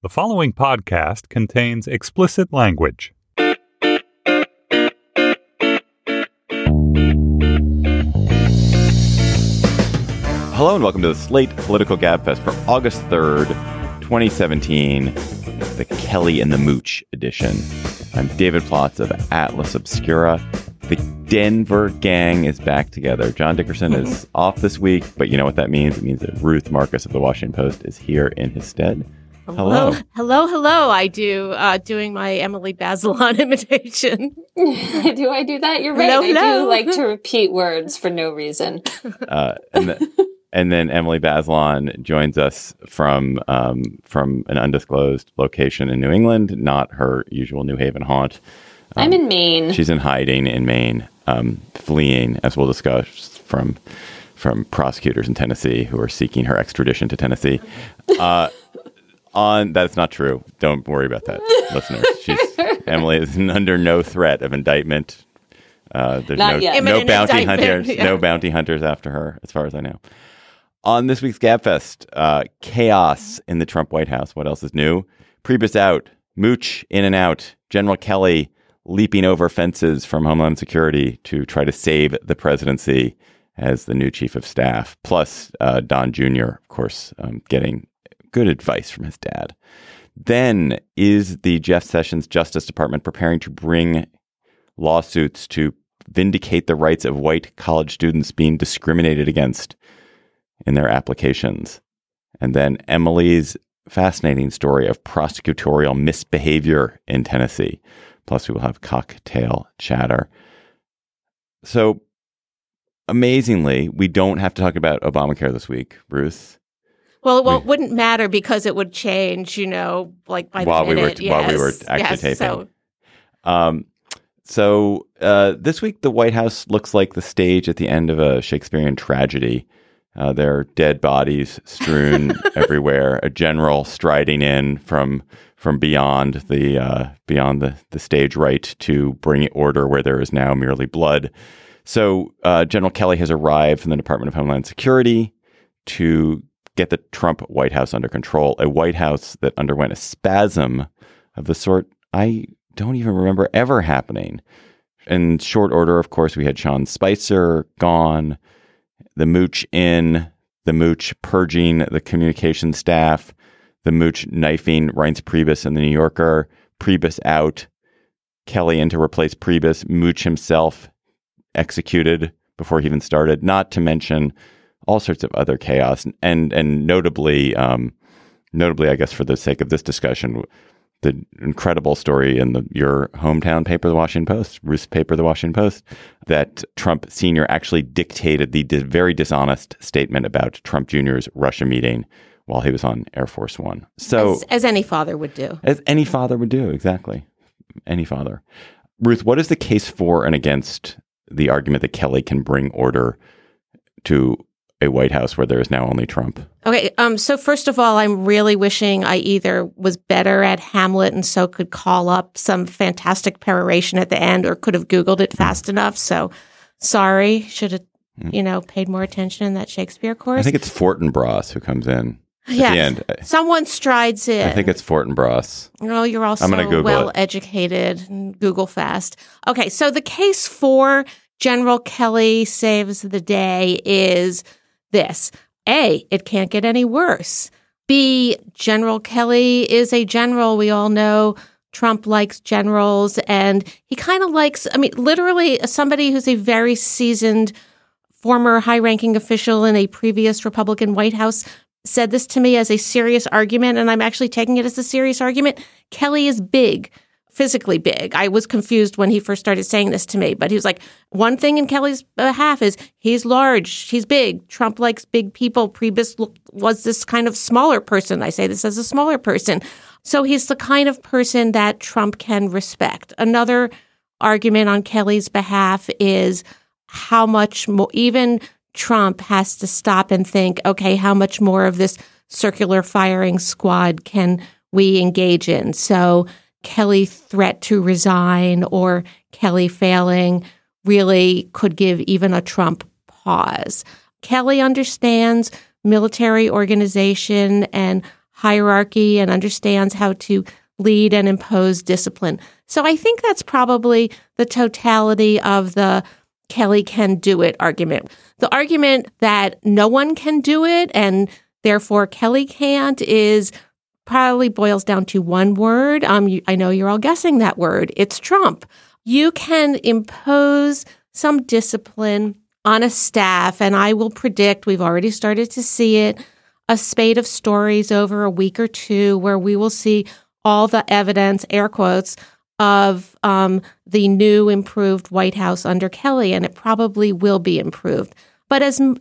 The following podcast contains explicit language. Hello and welcome to the Slate Political Gabfest for August 3rd, 2017, the Kelly and the Mooch edition. I'm David Plotz of Atlas Obscura. The Denver gang is back together. John Dickerson is off this week, but you know what that means? It means that Ruth Marcus of the Washington Post is here in his stead. Hello. Hello. I do doing my Emily Bazelon imitation. Do I do that? You're right. Hello. I do like to repeat words for no reason. And then Emily Bazelon joins us from an undisclosed location in New England, not her usual New Haven haunt. I'm in Maine. She's in hiding in Maine, fleeing, as we'll discuss, from prosecutors in Tennessee who are seeking her extradition to Tennessee. That's not true. Don't worry about that, listeners. Emily is under no threat of indictment. There's no bounty hunters, no bounty hunters after her, as far as I know. On this week's Gabfest, chaos in the Trump White House. What else is new? Priebus out, Mooch in and out, General Kelly leaping over fences from Homeland Security to try to save the presidency as the new chief of staff. Plus, Don Jr., of course, getting good advice from his dad. Then is the Jeff Sessions Justice Department preparing to bring lawsuits to vindicate the rights of white college students being discriminated against in their applications. And then Emily's fascinating story of prosecutorial misbehavior in Tennessee. Plus, we will have cocktail chatter. So, amazingly, we don't have to talk about Obamacare this week, Ruth. Well, it wouldn't matter because it would change, like by the minute. While we were actually taping. So this week, the White House looks like the stage at the end of a Shakespearean tragedy. There are dead bodies strewn everywhere. A general striding in from beyond the stage right to bring order where there is now merely blood. So General Kelly has arrived from the Department of Homeland Security to get the Trump White House under control, a White House that underwent a spasm of the sort I don't even remember ever happening. In short order, of course, we had Sean Spicer gone, the Mooch in, the Mooch purging the communication staff, the Mooch knifing Reince Priebus in the New Yorker, Priebus out, Kelly in to replace Priebus, Mooch himself executed before he even started, not to mention all sorts of other chaos. And notably, I guess for the sake of this discussion, the incredible story in your hometown paper, the Washington Post, Ruth's paper, the Washington Post, that Trump Sr. actually dictated the very dishonest statement about Trump Jr.'s Russia meeting while he was on Air Force One. So, as any father would do. As any father would do, exactly. Any father. Ruth, what is the case for and against the argument that Kelly can bring order to a White House where there is now only Trump? Okay, so first of all, I'm really wishing I either was better at Hamlet and so could call up some fantastic peroration at the end, or could have Googled it fast enough. So sorry, should have, paid more attention in that Shakespeare course. I think it's Fortinbras who comes in at the end. Someone strides in. I think it's Fortinbras. Oh, you're also well-educated and Google fast. Okay, so the case for General Kelly saves the day is this. A, it can't get any worse. B, General Kelly is a general. We all know Trump likes generals, and he kind of likes, literally somebody who's a very seasoned former high-ranking official in a previous Republican White House said this to me as a serious argument, and I'm actually taking it as a serious argument. Kelly is big. Physically big. I was confused when he first started saying this to me, but he was like, one thing in Kelly's behalf is he's large, he's big. Trump likes big people. Priebus was this kind of smaller person. I say this as a smaller person. So he's the kind of person that Trump can respect. Another argument on Kelly's behalf is how much more, even Trump has to stop and think, okay, how much more of this circular firing squad can we engage in? So Kelly threat to resign or Kelly failing really could give even a Trump pause. Kelly understands military organization and hierarchy and understands how to lead and impose discipline. So I think that's probably the totality of the Kelly can do it argument. The argument that no one can do it and therefore Kelly can't is probably boils down to one word. I know you're all guessing that word. It's Trump. You can impose some discipline on a staff, and I will predict, we've already started to see it, a spate of stories over a week or two where we will see all the evidence, air quotes, of the new improved White House under Kelly, and it probably will be improved. But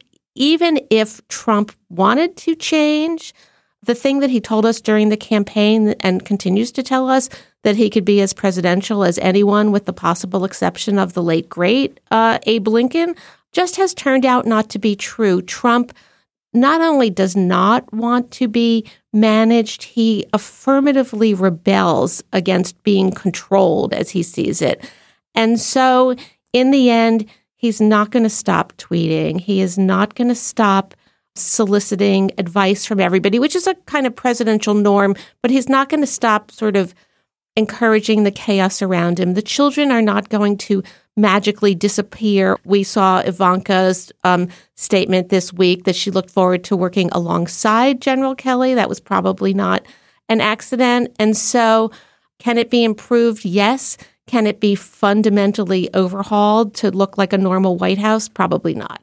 even if Trump wanted to change, the thing that he told us during the campaign and continues to tell us, that he could be as presidential as anyone with the possible exception of the late, great Abe Lincoln, just has turned out not to be true. Trump not only does not want to be managed, he affirmatively rebels against being controlled as he sees it. And so in the end, he's not going to stop tweeting. He is not going to stop soliciting advice from everybody, which is a kind of presidential norm, but he's not going to stop sort of encouraging the chaos around him. The children are not going to magically disappear. We saw Ivanka's statement this week that she looked forward to working alongside General Kelly. That was probably not an accident. And so can it be improved? Yes. Can it be fundamentally overhauled to look like a normal White House? Probably not.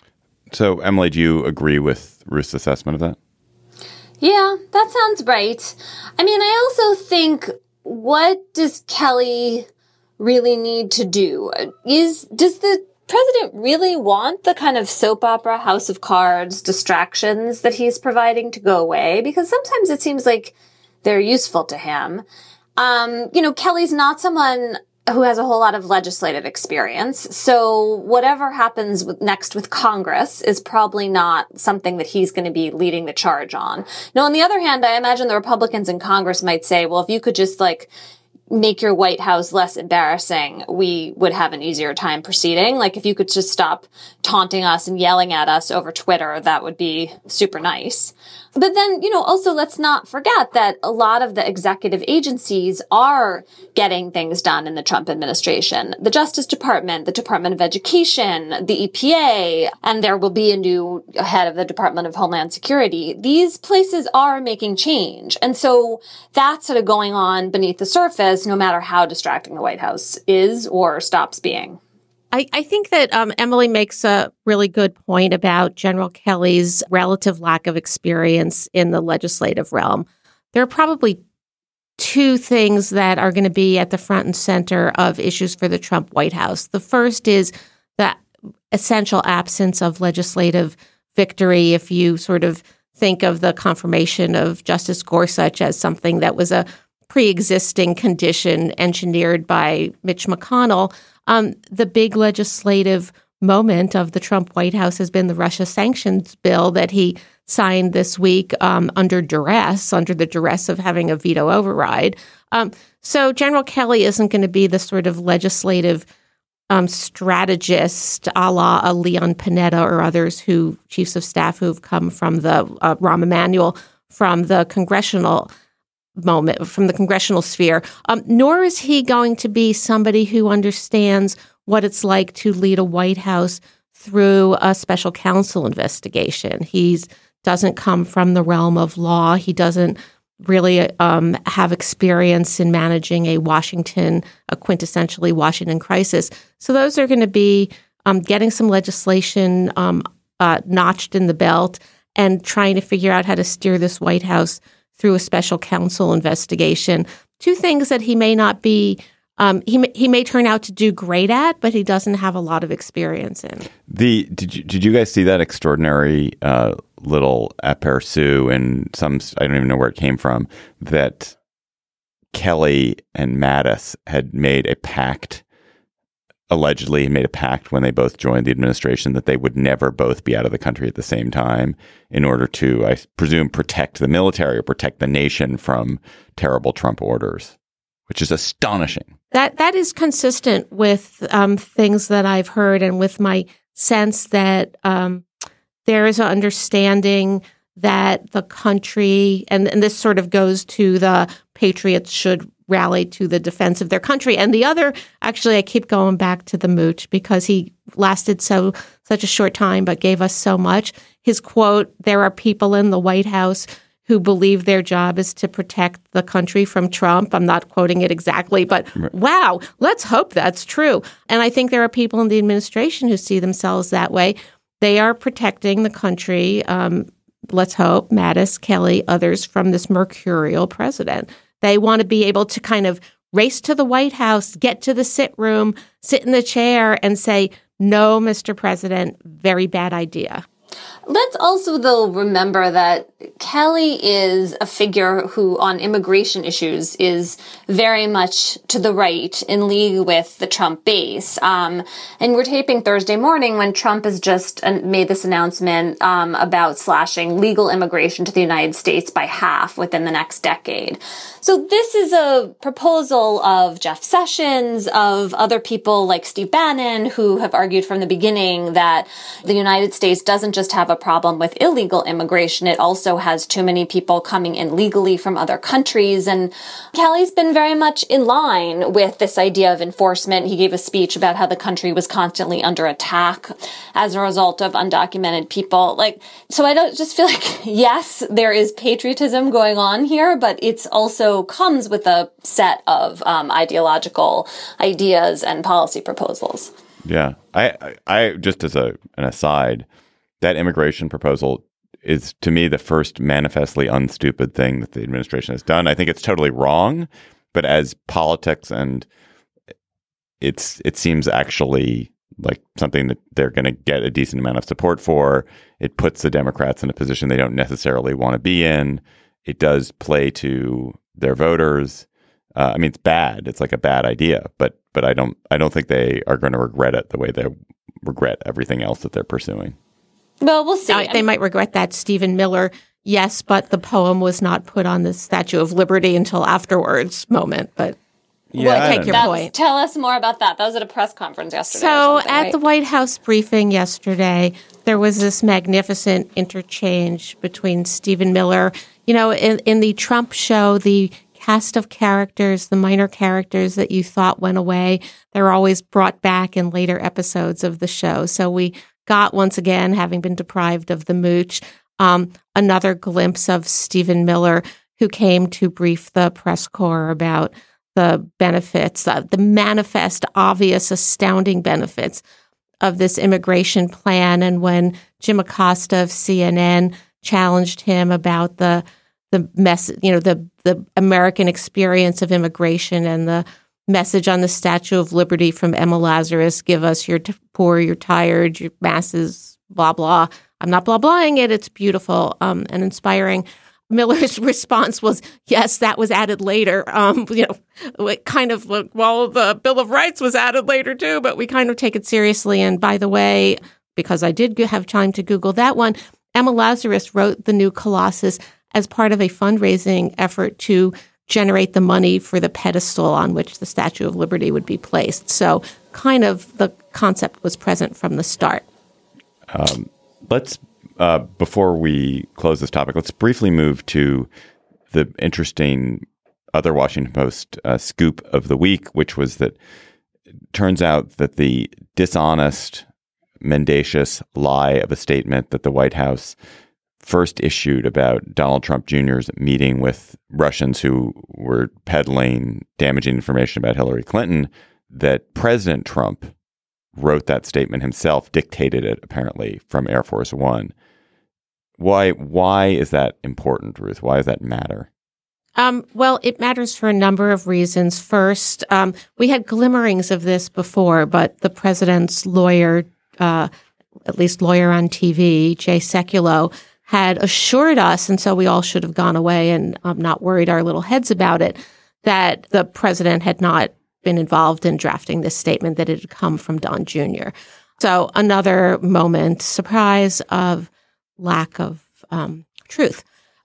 So, Emily, do you agree with Ruth's assessment of that? Yeah, that sounds right. I mean, I also think, what does Kelly really need to do? Does the president really want the kind of soap opera House of Cards distractions that he's providing to go away? Because sometimes it seems like they're useful to him. Kelly's not someone who has a whole lot of legislative experience. So whatever happens next with Congress is probably not something that he's going to be leading the charge on. Now, on the other hand, I imagine the Republicans in Congress might say, well, if you could just make your White House less embarrassing, we would have an easier time proceeding. Like, if you could just stop taunting us and yelling at us over Twitter, that would be super nice. But then, also let's not forget that a lot of the executive agencies are getting things done in the Trump administration. The Justice Department, the Department of Education, the EPA, and there will be a new head of the Department of Homeland Security. These places are making change. And so that's sort of going on beneath the surface, no matter how distracting the White House is or stops being. I think that Emily makes a really good point about General Kelly's relative lack of experience in the legislative realm. There are probably two things that are going to be at the front and center of issues for the Trump White House. The first is the essential absence of legislative victory. If you sort of think of the confirmation of Justice Gorsuch as something that was a pre-existing condition engineered by Mitch McConnell, the big legislative moment of the Trump White House has been the Russia sanctions bill that he signed this week under the duress of having a veto override. So General Kelly isn't going to be the sort of legislative strategist a la Leon Panetta or others chiefs of staff who've come from the Rahm Emanuel from the congressional sphere, nor is he going to be somebody who understands what it's like to lead a White House through a special counsel investigation. He doesn't come from the realm of law. He doesn't really have experience in managing a quintessentially Washington crisis. So those are going to be getting some legislation notched in the belt and trying to figure out how to steer this White House through a special counsel investigation. Two things that he may not be, he may turn out to do great at, but he doesn't have a lot of experience in. Did you guys see that extraordinary little aperçu and I don't even know where it came from, that Kelly and Mattis had made a pact, allegedly made a pact when they both joined the administration that they would never both be out of the country at the same time in order to, I presume, protect the military or protect the nation from terrible Trump orders, which is astonishing. That is consistent with things that I've heard and with my sense that there is an understanding that the country, and this sort of goes to the patriots should rally to the defense of their country. And the other, actually, I keep going back to the mooch because he lasted such a short time but gave us so much. His quote, "There are people in the White House who believe their job is to protect the country from Trump." I'm not quoting it exactly, but wow, let's hope that's true. And I think there are people in the administration who see themselves that way. They are protecting the country, let's hope, Mattis, Kelly, others, from this mercurial president. They want to be able to kind of race to the White House, get to the sit room, sit in the chair and say, "No, Mr. President, very bad idea." Let's also, though, remember that Kelly is a figure who, on immigration issues, is very much to the right, in league with the Trump base. And we're taping Thursday morning when Trump has just made this announcement about slashing legal immigration to the United States by half within the next decade. So this is a proposal of Jeff Sessions, of other people like Steve Bannon, who have argued from the beginning that the United States doesn't just have a problem with illegal immigration, it also has too many people coming in legally from other countries. And Kelly's been very much in line with this idea of enforcement. He gave a speech about how the country was constantly under attack as a result of undocumented people. So I don't just feel like, yes, there is patriotism going on here, but it's also comes with a set of ideological ideas and policy proposals. Yeah. I just as an aside, that immigration proposal is, to me, the first manifestly unstupid thing that the administration has done. I think it's totally wrong, but as politics, and it seems actually like something that they're going to get a decent amount of support for. It puts the Democrats in a position they don't necessarily want to be in. It does play to their voters. I mean, it's bad. It's like a bad idea, but I don't think they are going to regret it the way they regret everything else that they're pursuing. Well, we'll see. They might regret that. Stephen Miller, yes, but the poem was not put on the Statue of Liberty until afterwards moment. But I take your point. Tell us more about that. That was at a press conference yesterday. So at the White House briefing yesterday, there was this magnificent interchange between Stephen Miller. You know, in the Trump show, the cast of characters, the minor characters that you thought went away, they're always brought back in later episodes of the show. So we got, once again, having been deprived of the mooch, another glimpse of Stephen Miller, who came to brief the press corps about the benefits, the manifest, obvious, astounding benefits of this immigration plan. And when Jim Acosta of CNN challenged him about the American experience of immigration and the message on the Statue of Liberty from Emma Lazarus, "Give us your poor, your tired, your masses, blah, blah." I'm not blah-blahing it. It's beautiful and inspiring. Miller's response was, yes, that was added later. Kind of, well, the Bill of Rights was added later too, but we kind of take it seriously. And by the way, because I did have time to Google that one, Emma Lazarus wrote the new Colossus as part of a fundraising effort to generate the money for the pedestal on which the Statue of Liberty would be placed. So kind of the concept was present from the start. Let's, before we close this topic, let's briefly move to the interesting other Washington Post scoop of the week, which was that it turns out that the dishonest, mendacious lie of a statement that the White House first issued about Donald Trump Jr.'s meeting with Russians who were peddling damaging information about Hillary Clinton, that President Trump wrote that statement himself, dictated it apparently from Air Force One. Why is that important, Ruth? Why does that matter? Well, it matters for a number of reasons. First, we had glimmerings of this before, but the president's lawyer, at least lawyer on TV, Jay Sekulow, had assured us, and so we all should have gone away and not worried our little heads about it, that the president had not been involved in drafting this statement, that it had come from Don Jr. So another moment, surprise, of lack of truth.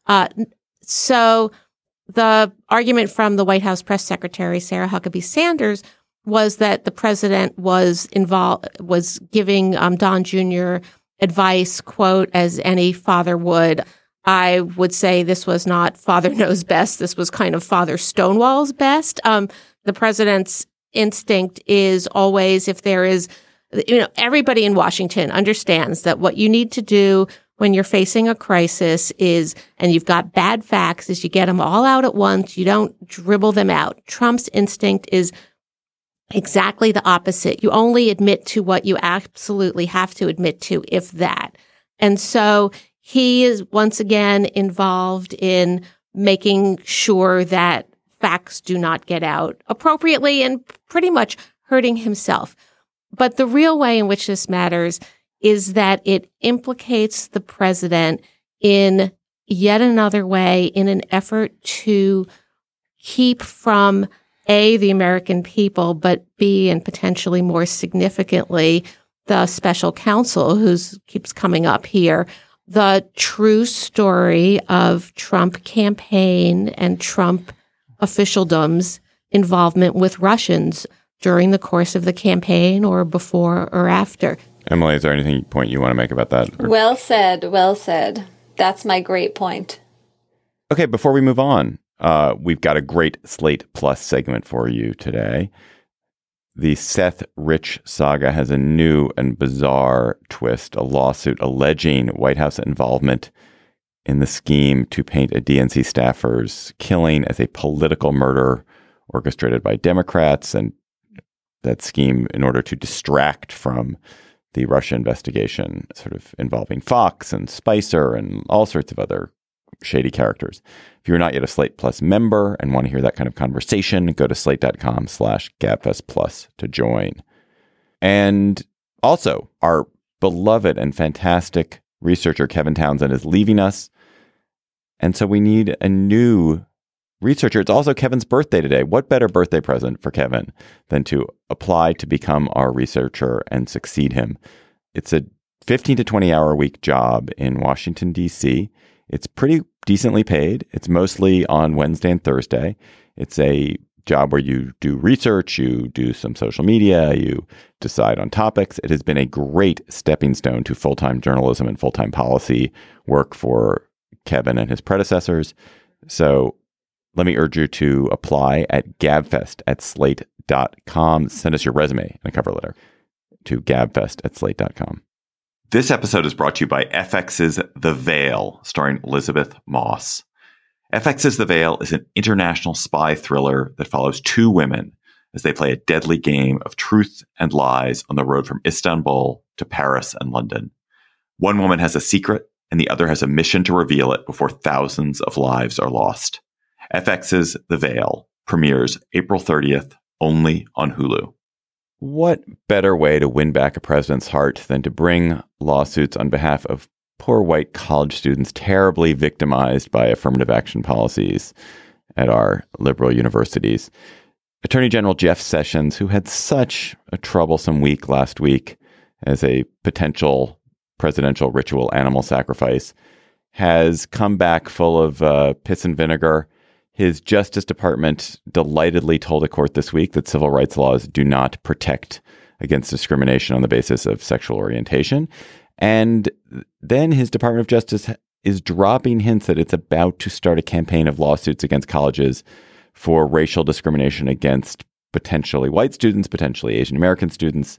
So the argument from the White House press secretary, Sarah Huckabee Sanders, was that the president was giving Don Jr. advice, quote, as any father would, I would say this was not Father Knows Best. This was kind of Father Stonewall's best. The president's instinct is always, if there is, everybody in Washington understands that what you need to do when you're facing a crisis is, and you've got bad facts, is you get them all out at once. You don't dribble them out. Trump's instinct is exactly the opposite. You only admit to what you absolutely have to admit to, if that. And so he is once again involved in making sure that facts do not get out appropriately and pretty much hurting himself. But the real way in which this matters is that it implicates the president in yet another way in an effort to keep from A, the American people, but B, and potentially more significantly, the special counsel who keeps coming up here, the true story of Trump campaign and Trump officialdom's involvement with Russians during the course of the campaign or before or after. Emily, is there anything point you want to make about that? Well said. Well said. That's my great point. Okay, before we move on, we've got a great Slate Plus segment for you today. The Seth Rich saga has a new and bizarre twist, a lawsuit alleging White House involvement in the scheme to paint a DNC staffer's killing as a political murder orchestrated by Democrats, and that scheme in order to distract from the Russia investigation, sort of involving Fox and Spicer and all sorts of other shady characters. If you're not yet a Slate Plus member and want to hear that kind of conversation, go to slate.com/GabFest Plus to join. And also, our beloved and fantastic researcher, Kevin Townsend, is leaving us. And so we need a new researcher. It's also Kevin's birthday today. What better birthday present for Kevin than to apply to become our researcher and succeed him? It's a 15 to 20 hour a week job in Washington, D.C. It's pretty decently paid. It's mostly on Wednesday and Thursday. It's a job where you do research, you do some social media, you decide on topics. It has been a great stepping stone to full-time journalism and full-time policy work for Kevin and his predecessors. So let me urge you to apply at gabfest@slate.com. Send us your resume and a cover letter to gabfest@slate.com. This episode is brought to you by FX's The Veil, starring Elizabeth Moss. FX's The Veil is an international spy thriller that follows two women as they play a deadly game of truth and lies on the road from Istanbul to Paris and London. One woman has a secret, and the other has a mission to reveal it before thousands of lives are lost. FX's The Veil premieres April 30th, only on Hulu. What better way to win back a president's heart than to bring lawsuits on behalf of poor white college students terribly victimized by affirmative action policies at our liberal universities? Attorney General Jeff Sessions, who had such a troublesome week last week as a potential presidential ritual animal sacrifice, has come back full of piss and vinegar. His Justice Department delightedly told a court this week that civil rights laws do not protect against discrimination on the basis of sexual orientation. And then his Department of Justice is dropping hints that it's about to start a campaign of lawsuits against colleges for racial discrimination against potentially white students, potentially Asian American students.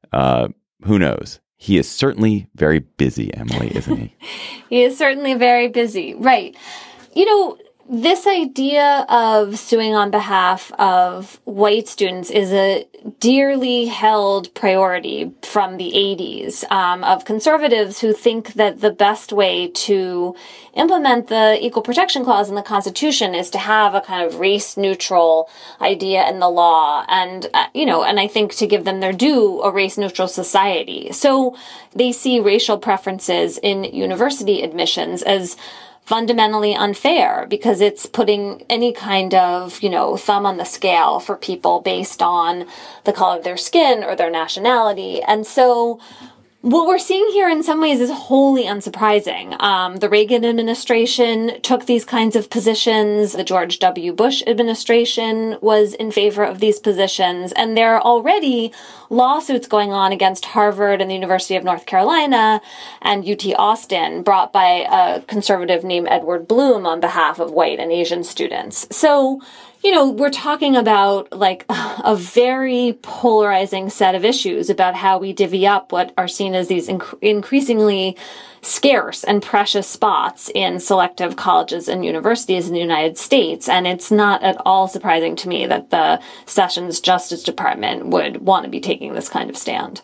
Who knows? He is certainly very busy, Emily, isn't he? He is certainly very busy. Right. You know, this idea of suing on behalf of white students is a dearly held priority from the 80s of conservatives who think that the best way to implement the Equal Protection Clause in the Constitution is to have a kind of race-neutral idea in the law and, and I think to give them their due, a race-neutral society. So they see racial preferences in university admissions as fundamentally unfair because it's putting any kind of, thumb on the scale for people based on the color of their skin or their nationality. And so What we're seeing here in some ways is wholly unsurprising. The Reagan administration took these kinds of positions. The George W. Bush administration was in favor of these positions. And there are already lawsuits going on against Harvard and the University of North Carolina and UT Austin, brought by a conservative named Edward Blum on behalf of white and Asian students. So, we're talking about like a very polarizing set of issues about how we divvy up what are seen as these increasingly scarce and precious spots in selective colleges and universities in the United States. And it's not at all surprising to me that the Sessions Justice Department would want to be taking this kind of stand.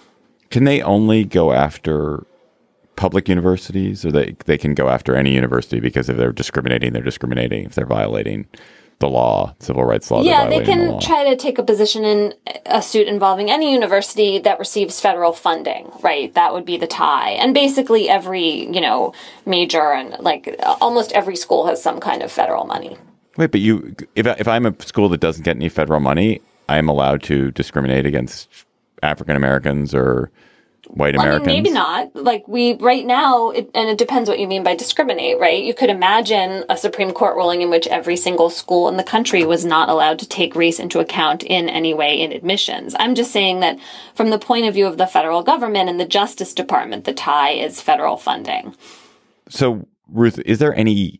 Can they only go after public universities, or they can go after any university because if they're discriminating, if they're violating the law, civil rights law? Yeah, they can try to take a position in a suit involving any university that receives federal funding, right? That would be the tie. And basically every, major and like almost every school has some kind of federal money. Wait, but if I'm a school that doesn't get any federal money, I am allowed to discriminate against African Americans or white Americans? Maybe not. Like right now, and it depends what you mean by discriminate, right? You could imagine a Supreme Court ruling in which every single school in the country was not allowed to take race into account in any way in admissions. I'm just saying that from the point of view of the federal government and the Justice Department, the tie is federal funding. So, Ruth, is there any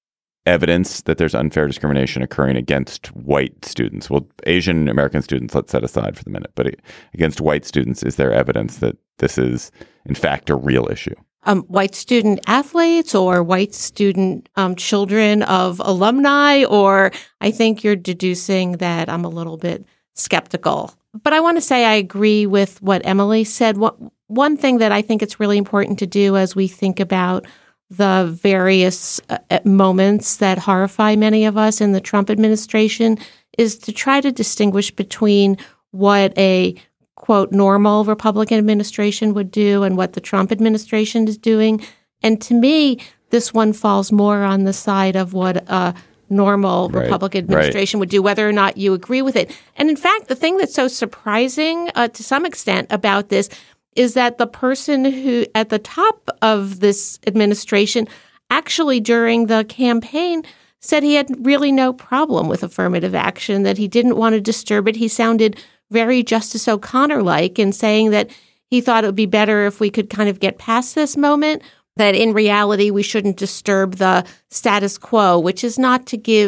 evidence that there's unfair discrimination occurring against white students? Well, Asian American students, let's set aside for the minute, but against white students, is there evidence that this is, in fact, a real issue? White student athletes or white student children of alumni, or I think you're deducing that I'm a little bit skeptical. But I want to say I agree with what Emily said. One thing that I think it's really important to do as we think about the various moments that horrify many of us in the Trump administration is to try to distinguish between what a, quote, normal Republican administration would do and what the Trump administration is doing. And to me, this one falls more on the side of what a normal Republican administration would do, whether or not you agree with it. And in fact, the thing that's so surprising to some extent about this is that the person who at the top of this administration actually during the campaign said he had really no problem with affirmative action, that he didn't want to disturb it. He sounded very Justice O'Connor-like in saying that he thought it would be better if we could kind of get past this moment, that in reality we shouldn't disturb the status quo, which is not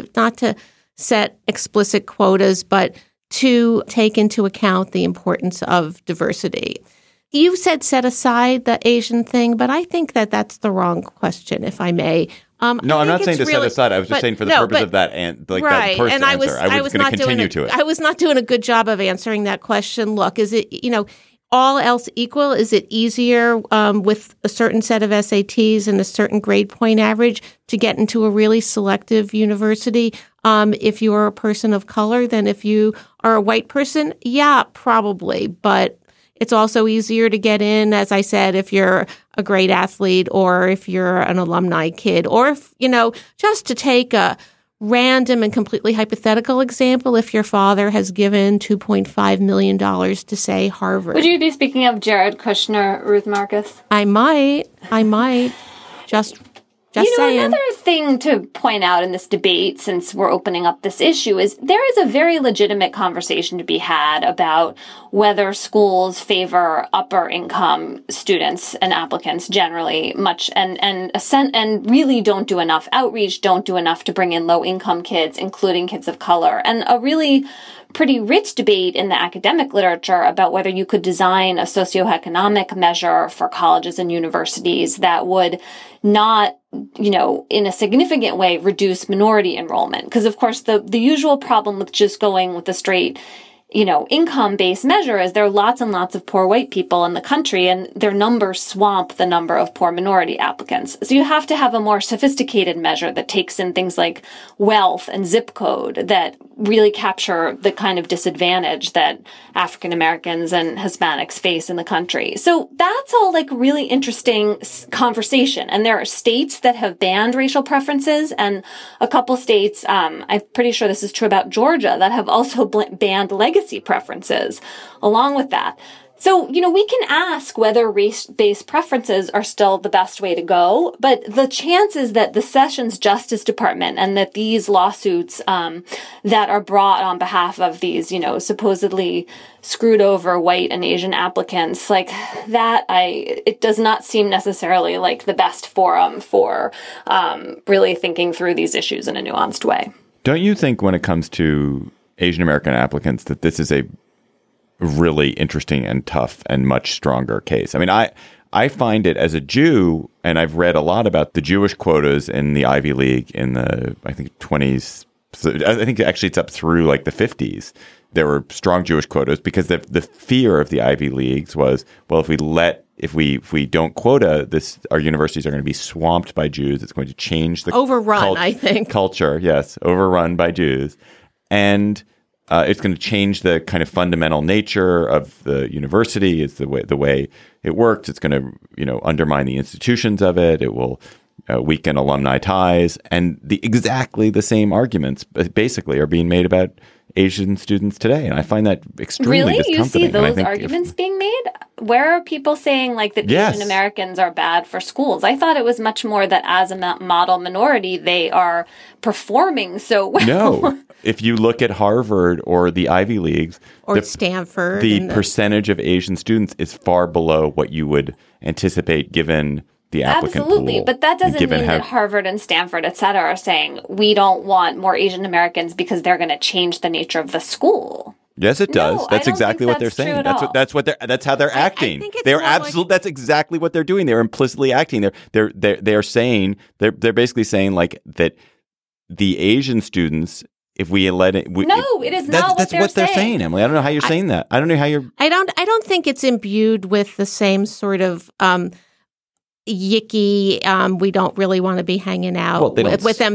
to set explicit quotas, but to take into account the importance of diversity. You said set aside the Asian thing, but I think that that's the wrong question, if I may. No, I'm not saying to set aside. I was just saying for the purpose of that, that first and answer. I was going to continue to it. I was not doing a good job of answering that question. Look, is it, all else equal? Is it easier with a certain set of SATs and a certain grade point average to get into a really selective university if you're a person of color than if you are a white person? Yeah, probably, but it's also easier to get in, as I said, if you're a great athlete or if you're an alumni kid, or if, just to take a random and completely hypothetical example, if your father has given $2.5 million to, say, Harvard. Would you be speaking of Jared Kushner, Ruth Marcus? I might. Just saying. Another thing to point out in this debate, since we're opening up this issue, is there is a very legitimate conversation to be had about whether schools favor upper income students and applicants generally much and really don't do enough outreach, don't do enough to bring in low income kids, including kids of color. And a really pretty rich debate in the academic literature about whether you could design a socioeconomic measure for colleges and universities that would not, in a significant way reduce minority enrollment. Because, of course, the usual problem with just going with the straight income-based measure is there are lots and lots of poor white people in the country, and their numbers swamp the number of poor minority applicants. So you have to have a more sophisticated measure that takes in things like wealth and zip code that really capture the kind of disadvantage that African Americans and Hispanics face in the country. So that's all like really interesting conversation. And there are states that have banned racial preferences, and a couple states, I'm pretty sure this is true about Georgia, that have also banned legacy preferences along with that. So, we can ask whether race-based preferences are still the best way to go, but the chances that the Sessions Justice Department and that these lawsuits that are brought on behalf of these, supposedly screwed over white and Asian applicants, it does not seem necessarily like the best forum for really thinking through these issues in a nuanced way. Don't you think when it comes to Asian American applicants that this is a really interesting and tough and much stronger case? I mean, I find it as a Jew, and I've read a lot about the Jewish quotas in the Ivy League in the, I think, 20s. I think actually it's up through like the 50s. There were strong Jewish quotas because the fear of the Ivy Leagues was, well, if we don't quota this, our universities are going to be swamped by Jews. It's going to change the overrun, I think. Culture. Yes. Overrun by Jews. And it's going to change the kind of fundamental nature of the university. It's the way it works. It's going to, undermine the institutions of it. It will weaken alumni ties. And exactly the same arguments basically are being made about Asian students today. And I find that extremely discomforting. Really? You see those arguments being made? Where are people saying that yes. Asian Americans are bad for schools? I thought it was much more that as a model minority, they are performing so well. No. If you look at Harvard or the Ivy Leagues or Stanford, the percentage of Asian students is far below what you would anticipate given the applicant Absolutely, pool. But that doesn't mean that Harvard and Stanford, et cetera, are saying we don't want more Asian Americans because they're going to change the nature of the school. Yes, it does. No, that's exactly what they're saying. That's how they're acting. They're absolutely. That's exactly what they're doing. They're implicitly acting. They're saying they're basically saying that the Asian students. If we let it, no, it is not. That's what they're saying, Emily. I don't know how you're saying that. I don't know how you're. I don't think it's imbued with the same sort of yicky. We don't really want to be hanging out with them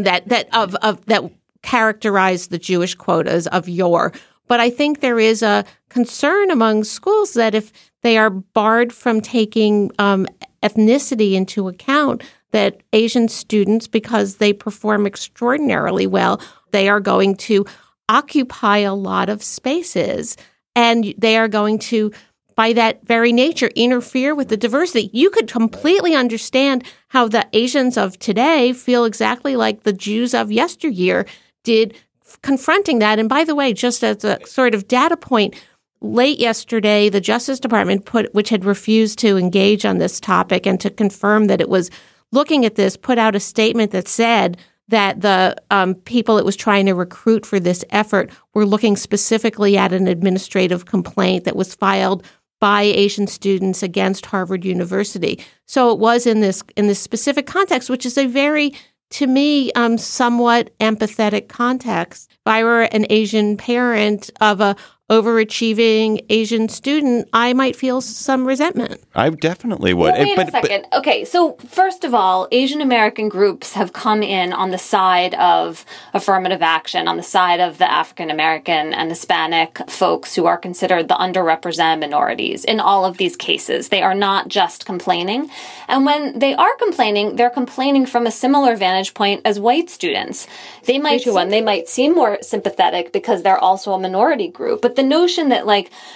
that characterize the Jewish quotas of yore. But I think there is a concern among schools that if they are barred from taking ethnicity into account, that Asian students, because they perform extraordinarily well, they are going to occupy a lot of spaces, and they are going to, by that very nature, interfere with the diversity. You could completely understand how the Asians of today feel exactly like the Jews of yesteryear did confronting that. And by the way, just as a sort of data point, late yesterday, the Justice Department, which had refused to engage on this topic and to confirm that it was looking at this, put out a statement that said that the people it was trying to recruit for this effort were looking specifically at an administrative complaint that was filed by Asian students against Harvard University. So it was in this specific context, which is a very, to me, somewhat empathetic context. If I were an Asian parent of a overachieving Asian student, I might feel some resentment. I definitely would. Well, wait a second. Okay, so first of all, Asian American groups have come in on the side of affirmative action, on the side of the African American and Hispanic folks who are considered the underrepresented minorities in all of these cases. They are not just complaining. And when they are complaining, they're complaining from a similar vantage point as white students. They might seem more sympathetic because they're also a minority group, but the notion that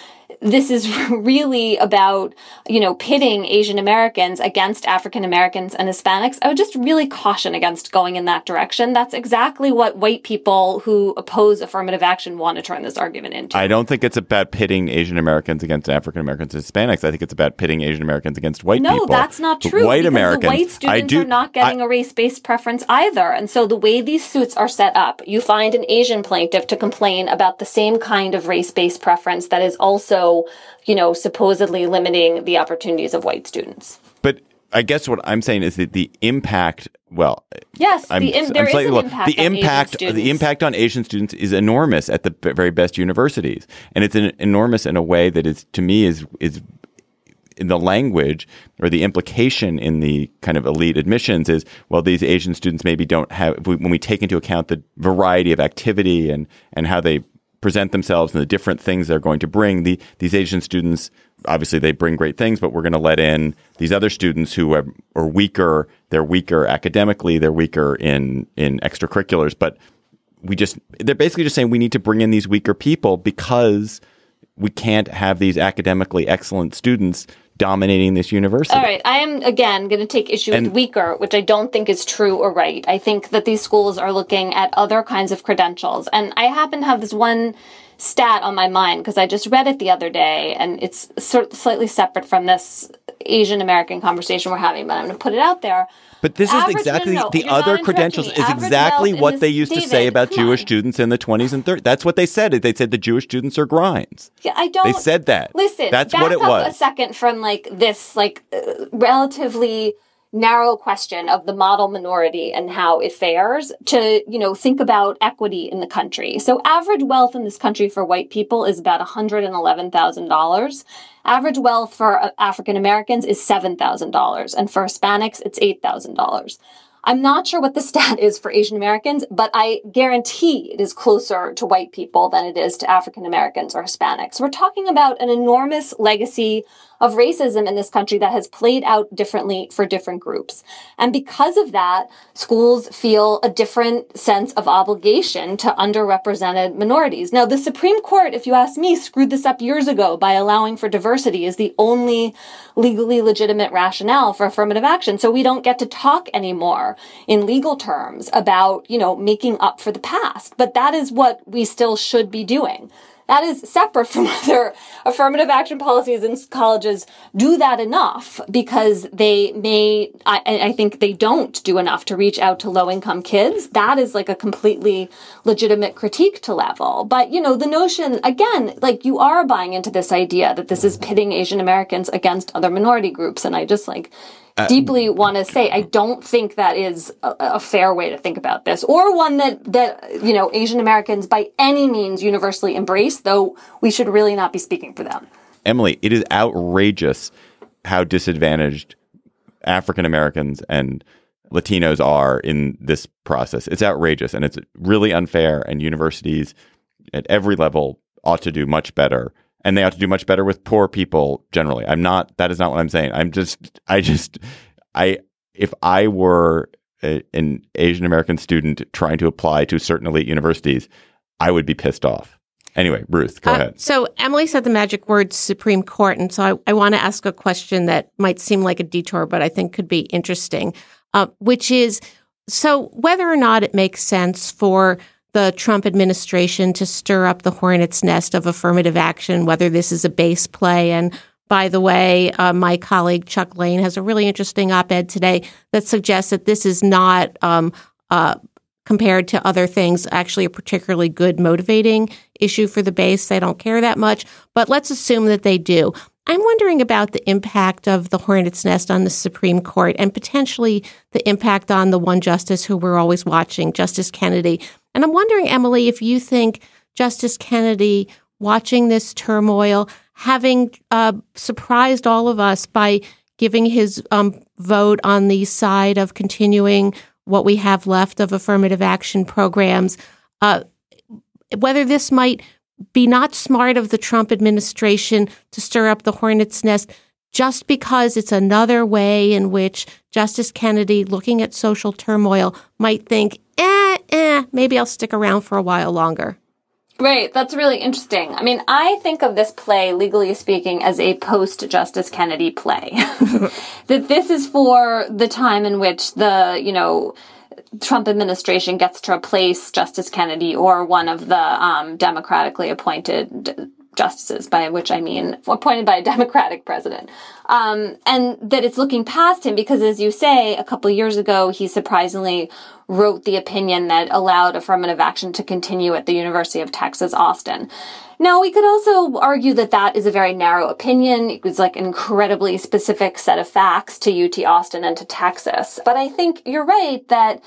this is really about, pitting Asian Americans against African Americans and Hispanics, I would just really caution against going in that direction. That's exactly what white people who oppose affirmative action want to turn this argument into. I don't think it's about pitting Asian Americans against African Americans and Hispanics. I think it's about pitting Asian Americans against white people. No, that's not true. White because Americans, the white students are not getting a race-based preference either. And so the way these suits are set up, you find an Asian plaintiff to complain about the same kind of race-based preference that is also, supposedly limiting the opportunities of white students. But I guess what I'm saying is that the impact, yes, there is an impact. The impact on Asian students is enormous at the very best universities, and it's enormous in a way that is, to me, is in the language or the implication in the kind of elite admissions is, well, these Asian students maybe don't have, when we take into account the variety of activity and how they present themselves and the different things they're going to bring. These Asian students, obviously they bring great things, but we're going to let in these other students who are weaker. They're weaker academically. They're weaker in extracurriculars. But they're basically just saying we need to bring in these weaker people because we can't have these academically excellent students dominating this university. All right. I am, again, going to take issue with weaker, which I don't think is true or right. I think that these schools are looking at other kinds of credentials. And I happen to have this one stat on my mind because I just read it the other day, and it's slightly separate from this Asian American conversation we're having, but I'm going to put it out there. But this is exactly the other credentials is exactly what they used to say about Jewish students in the 20s and 30s. That's what they said. They said the Jewish students are grinds. Yeah, I don't. They said that. Listen, that's what it was. A second from this relatively narrow question of the model minority and how it fares to, think about equity in the country. So average wealth in this country for white people is about $111,000. Average wealth for African Americans is $7,000. And for Hispanics, it's $8,000. I'm not sure what the stat is for Asian Americans, but I guarantee it is closer to white people than it is to African Americans or Hispanics. We're talking about an enormous legacy of racism in this country that has played out differently for different groups. And because of that, schools feel a different sense of obligation to underrepresented minorities. Now, the Supreme Court, if you ask me, screwed this up years ago by allowing for diversity as the only legally legitimate rationale for affirmative action. So we don't get to talk anymore in legal terms about, making up for the past. But that is what we still should be doing. That is separate from whether affirmative action policies in colleges do that enough, because they may, I think they don't do enough to reach out to low-income kids. That is a completely legitimate critique to level. But, the notion, again, you are buying into this idea that this is pitting Asian Americans against other minority groups. And I just deeply want to say, I don't think that is a fair way to think about this, or one that Asian Americans by any means universally embrace, though we should really not be speaking for them. Emily, it is outrageous how disadvantaged African Americans and Latinos are in this process. It's outrageous, and it's really unfair, and universities at every level ought to do much better. And they ought to do much better with poor people generally. That is not what I'm saying. If I were an Asian American student trying to apply to certain elite universities, I would be pissed off. Anyway, Ruth, go ahead. So Emily said the magic word Supreme Court. And so I want to ask a question that might seem like a detour, but I think could be interesting, which is, so whether or not it makes sense for the Trump administration to stir up the hornet's nest of affirmative action, whether this is a base play. And by the way, my colleague Chuck Lane has a really interesting op-ed today that suggests that this is not, compared to other things, actually a particularly good motivating issue for the base. They don't care that much, but let's assume that they do. I'm wondering about the impact of the hornet's nest on the Supreme Court and potentially the impact on the one justice who we're always watching, Justice Kennedy. And I'm wondering, Emily, if you think Justice Kennedy, watching this turmoil, having surprised all of us by giving his vote on the side of continuing what we have left of affirmative action programs, whether this might be not smart of the Trump administration to stir up the hornet's nest just because it's another way in which Justice Kennedy, looking at social turmoil, might think, maybe I'll stick around for a while longer. Right. That's really interesting. I mean, I think of this play, legally speaking, as a post-Justice Kennedy play. That this is for the time in which the, Trump administration gets to replace Justice Kennedy or one of the democratically appointed justices, by which I mean appointed by a Democratic president. And that it's looking past him because, as you say, a couple of years ago, he surprisingly wrote the opinion that allowed affirmative action to continue at the University of Texas, Austin. Now, we could also argue that that is a very narrow opinion. It was an incredibly specific set of facts to UT Austin and to Texas. But I think you're right that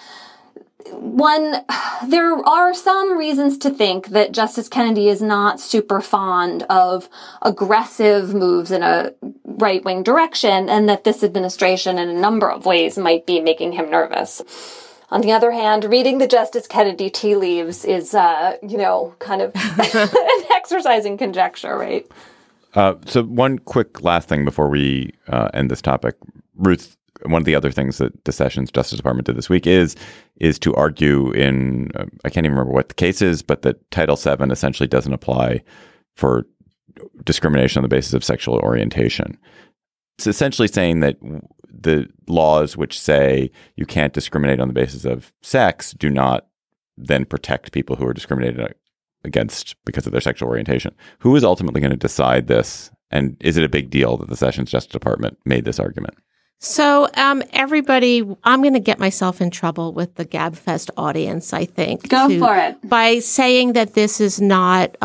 there are some reasons to think that Justice Kennedy is not super fond of aggressive moves in a right-wing direction, and that this administration in a number of ways might be making him nervous. On the other hand, reading the Justice Kennedy tea leaves is, kind of an exercise in conjecture, right? So one quick last thing before we end this topic. Ruth, one of the other things that the Sessions Justice Department did this week is to argue I can't even remember what the case is, but that Title VII essentially doesn't apply for discrimination on the basis of sexual orientation. It's essentially saying that the laws which say you can't discriminate on the basis of sex do not then protect people who are discriminated against because of their sexual orientation. Who is ultimately going to decide this? And is it a big deal that the Sessions Justice Department made this argument? So everybody, I'm going to get myself in trouble with the GabFest audience, I think. Go for it. By saying that this is not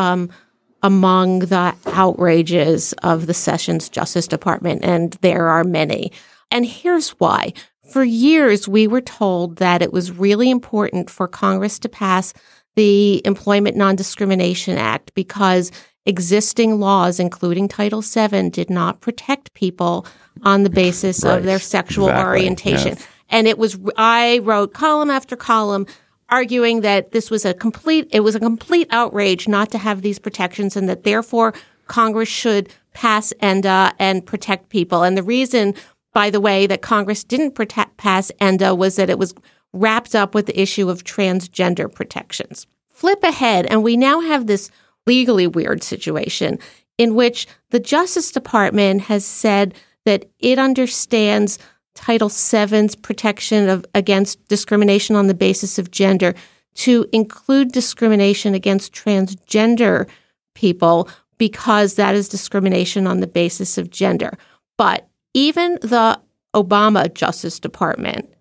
among the outrages of the Sessions Justice Department, and there are many. And here's why. For years, we were told that it was really important for Congress to pass the Employment Non-Discrimination Act because existing laws, including Title VII, did not protect people on the basis of their sexual orientation. Yes. And I wrote column after column arguing that this was a complete outrage not to have these protections, and that therefore Congress should pass ENDA and protect people. And the reason, by the way, that Congress didn't pass ENDA was that it was wrapped up with the issue of transgender protections. Flip ahead, and we now have this legally weird situation in which the Justice Department has said that it understands Title VII's protection against discrimination on the basis of gender to include discrimination against transgender people because that is discrimination on the basis of gender. But even the Obama Justice Department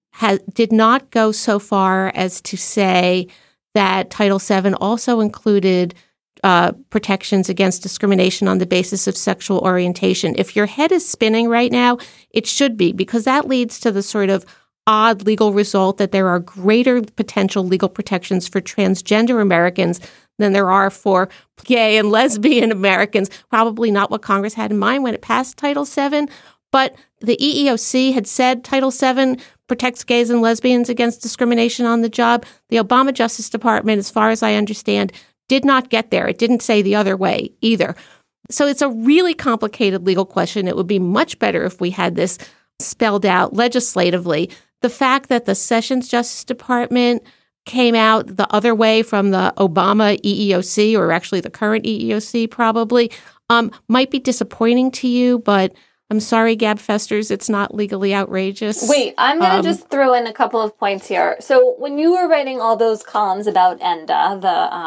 did not go so far as to say that Title VII also included protections against discrimination on the basis of sexual orientation. If your head is spinning right now, it should be, because that leads to the sort of odd legal result that there are greater potential legal protections for transgender Americans than there are for gay and lesbian Americans. Probably not what Congress had in mind when it passed Title VII, but the EEOC had said Title VII protects gays and lesbians against discrimination on the job. The Obama Justice Department, as far as I understand, did not get there. It didn't say the other way either. So it's a really complicated legal question. It would be much better if we had this spelled out legislatively. The fact that the Sessions Justice Department came out the other way from the Obama EEOC, or actually the current EEOC probably, might be disappointing to you, but I'm sorry, Gabfesters, it's not legally outrageous. Wait, I'm going to just throw in a couple of points here. So when you were writing all those columns about ENDA,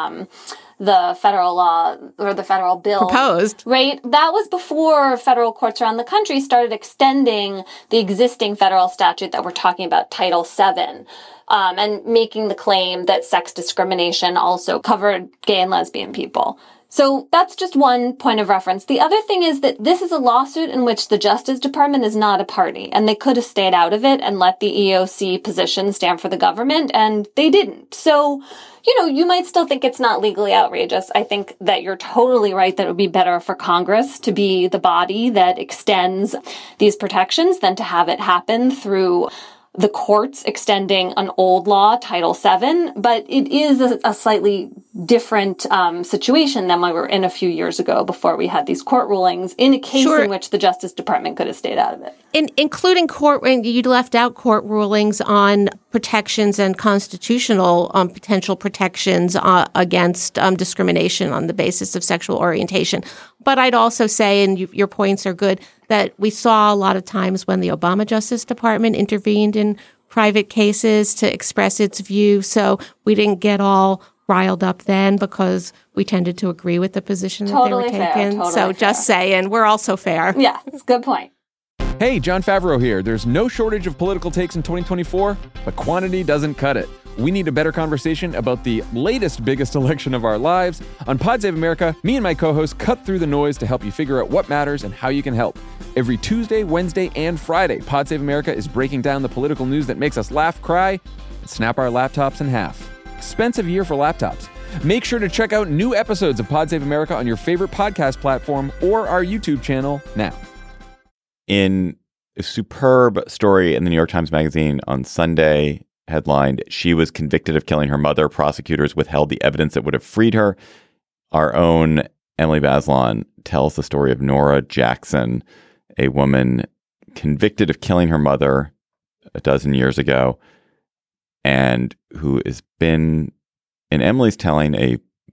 the federal law or the federal bill proposed, right? That was before federal courts around the country started extending the existing federal statute that we're talking about, Title VII, and making the claim that sex discrimination also covered gay and lesbian people. So that's just one point of reference. The other thing is that this is a lawsuit in which the Justice Department is not a party, and they could have stayed out of it and let the EEOC position stand for the government, and they didn't. So, you might still think it's not legally outrageous. I think that you're totally right that it would be better for Congress to be the body that extends these protections than to have it happen through the courts extending an old law, Title VII, but it is a slightly different situation than we were in a few years ago before we had these court rulings in a case in which the Justice Department could have stayed out of it. Including you left out court rulings on protections and constitutional potential protections against discrimination on the basis of sexual orientation. But I'd also say, and your points are good, that we saw a lot of times when the Obama Justice Department intervened in private cases to express its view. So we didn't get all riled up then because we tended to agree with the position that they were taking. So just saying, we're also fair. Yeah, it's a good point. Hey, Jon Favreau here. There's no shortage of political takes in 2024, but quantity doesn't cut it. We need a better conversation about the latest, biggest election of our lives. On Pod Save America, me and my co-hosts cut through the noise to help you figure out what matters and how you can help. Every Tuesday, Wednesday, and Friday, Pod Save America is breaking down the political news that makes us laugh, cry, and snap our laptops in half. Expensive year for laptops. Make sure to check out new episodes of Pod Save America on your favorite podcast platform or our YouTube channel now. In a superb story in the New York Times Magazine on Sunday, headlined, "She was convicted of killing her mother. Prosecutors withheld the evidence that would have freed her." Our own Emily Bazelon tells the story of Nora Jackson, a woman convicted of killing her mother a dozen years ago, and who has been, in Emily's telling, a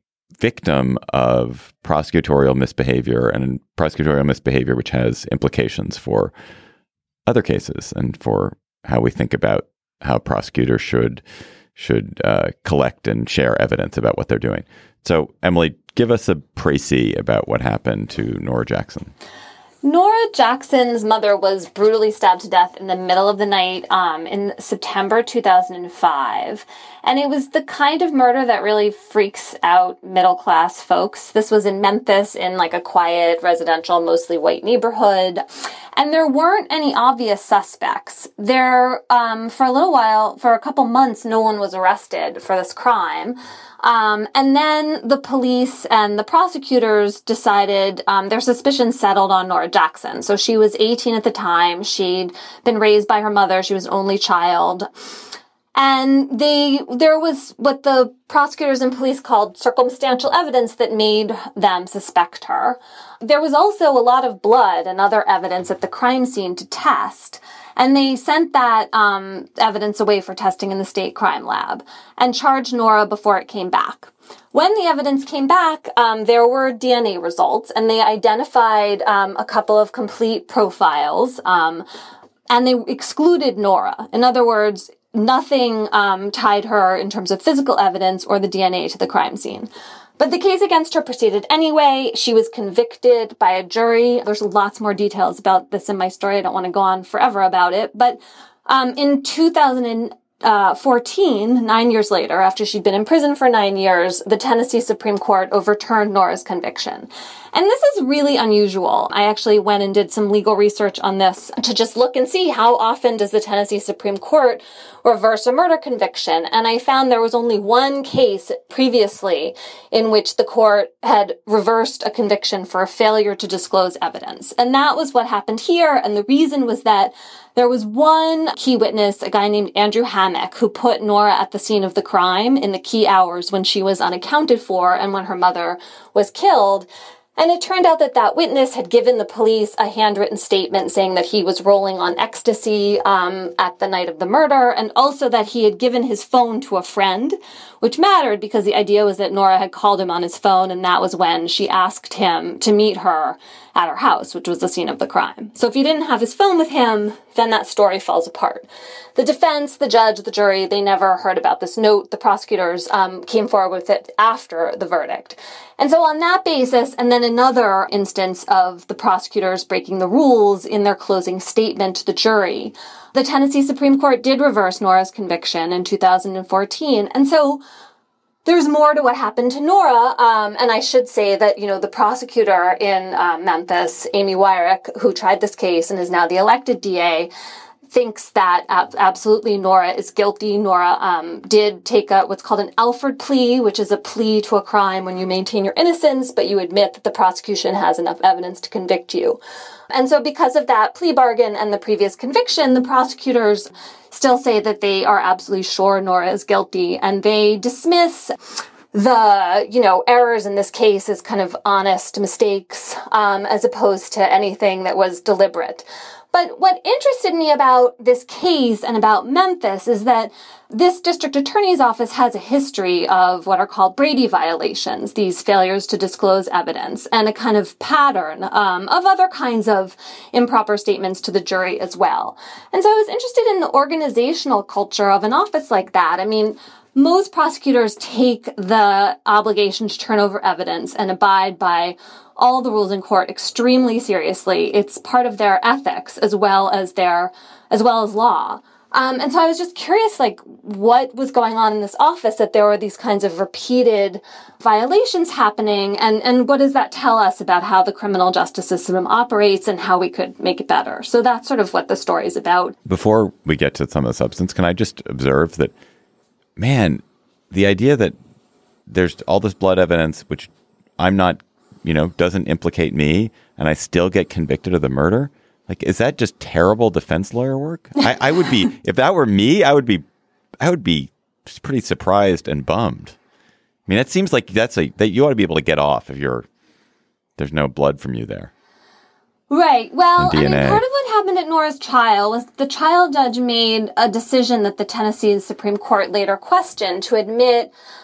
victim of prosecutorial misbehavior, and prosecutorial misbehavior which has implications for other cases and for how we think about how prosecutors should collect and share evidence about what they're doing. So, Emily, give us a précis about what happened to Nora Jackson. Nora Jackson's mother was brutally stabbed to death in the middle of the night in September 2005. And it was the kind of murder that really freaks out middle-class folks. This was in Memphis in like a quiet, residential, mostly white neighborhood. And there weren't any obvious suspects. For a little while, for a couple months, no one was arrested for this crime. And then the police and the prosecutors decided their suspicions settled on Nora Jackson. So she was 18 at the time. She'd been raised by her mother. She was an only child. And there was what the prosecutors and police called circumstantial evidence that made them suspect her. There was also a lot of blood and other evidence at the crime scene to test. And they sent that evidence away for testing in the state crime lab and charged Nora before it came back. When the evidence came back, there were DNA results, and they identified a couple of complete profiles, and they excluded Nora. In other words, nothing tied her in terms of physical evidence or the DNA to the crime scene. But the case against her proceeded anyway. She was convicted by a jury. There's lots more details about this in my story. I don't want to go on forever about it. But in 2014, 9 years later, after she'd been in prison for 9 years, the Tennessee Supreme Court overturned Nora's conviction. And this is really unusual. I actually went and did some legal research on this to just look and see how often does the Tennessee Supreme Court reverse a murder conviction. And I found there was only one case previously in which the court had reversed a conviction for a failure to disclose evidence. And that was what happened here. And the reason was that there was one key witness, a guy named Andrew Hammack, who put Nora at the scene of the crime in the key hours when she was unaccounted for and when her mother was killed. And it turned out that that witness had given the police a handwritten statement saying that he was rolling on ecstasy at the night of the murder, and also that he had given his phone to a friend, which mattered because the idea was that Nora had called him on his phone, and that was when she asked him to meet her at her house, which was the scene of the crime. So if he didn't have his phone with him, then that story falls apart. The defense, the judge, the jury, they never heard about this note. The prosecutors came forward with it after the verdict. And so on that basis, and then another instance of the prosecutors breaking the rules in their closing statement to the jury, the Tennessee Supreme Court did reverse Nora's conviction in 2014. And so there's more to what happened to Nora, and I should say that, the prosecutor in Memphis, Amy Weirich, who tried this case and is now the elected DA, thinks that absolutely Nora is guilty. Nora did take what's called an Alford plea, which is a plea to a crime when you maintain your innocence, but you admit that the prosecution has enough evidence to convict you. And so because of that plea bargain and the previous conviction, the prosecutors still say that they are absolutely sure Nora is guilty, and they dismiss the, errors in this case as kind of honest mistakes, as opposed to anything that was deliberate. But what interested me about this case and about Memphis is that this district attorney's office has a history of what are called Brady violations, these failures to disclose evidence, and a kind of pattern of other kinds of improper statements to the jury as well. And so I was interested in the organizational culture of an office like that. I mean, most prosecutors take the obligation to turn over evidence and abide by all the rules in court extremely seriously. It's part of their ethics as well as law. And so I was just curious, what was going on in this office, that there were these kinds of repeated violations happening, and what does that tell us about how the criminal justice system operates and how we could make it better? So that's sort of what the story is about. Before we get to some of the substance, can I just observe that, man, the idea that there's all this blood evidence, which I'm not, doesn't implicate me, and I still get convicted of the murder. Is that just terrible defense lawyer work? I would be, if that were me, I would be pretty surprised and bummed. I mean, it seems like that you ought to be able to get off if there's no blood from you there. Right. Well, part of what happened at Nora's trial was the trial judge made a decision that the Tennessee Supreme Court later questioned to admit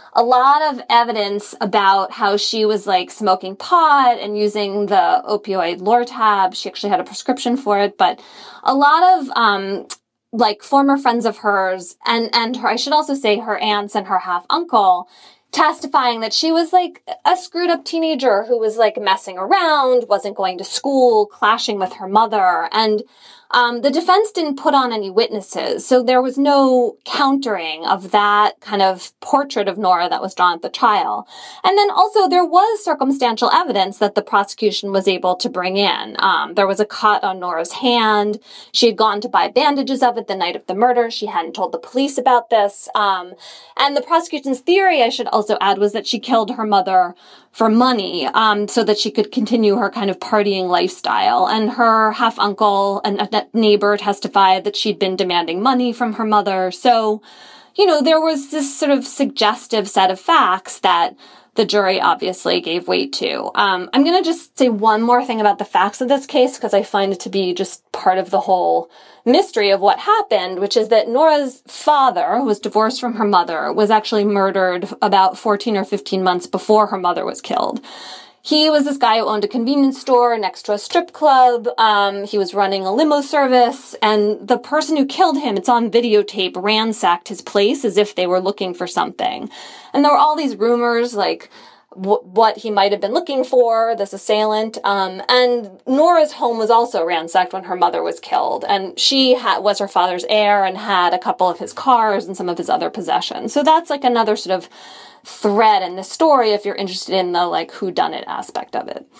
a lot of evidence about how she was like smoking pot and using the opioid Lortab. She actually had a prescription for it, but a lot of like former friends of hers and her, I should also say her aunts and her half uncle, testifying that she was like a screwed up teenager who was like messing around, wasn't going to school, clashing with her mother. And the defense didn't put on any witnesses, so there was no countering of that kind of portrait of Nora that was drawn at the trial. And then also there was circumstantial evidence that the prosecution was able to bring in. There was a cut on Nora's hand. She had gone to buy bandages of it the night of the murder. She hadn't told the police about this. And the prosecution's theory, I should also add, was that she killed her mother for money, so that she could continue her kind of partying lifestyle. And her half uncle and a neighbor testified that she'd been demanding money from her mother. So, you know, there was this sort of suggestive set of facts that the jury obviously gave weight to. I'm going to just say one more thing about the facts of this case, because I find it to be just part of the whole mystery of what happened, which is that Nora's father, who was divorced from her mother, was actually murdered about 14 or 15 months before her mother was killed. He was this guy who owned a convenience store next to a strip club. He was running a limo service, and the person who killed him, it's on videotape, ransacked his place as if they were looking for something. And there were all these rumors, like what he might have been looking for, this assailant. And Nora's home was also ransacked when her mother was killed. And she was her father's heir and had a couple of his cars and some of his other possessions. So that's like another sort of thread in the story if you're interested in the like whodunit aspect of it.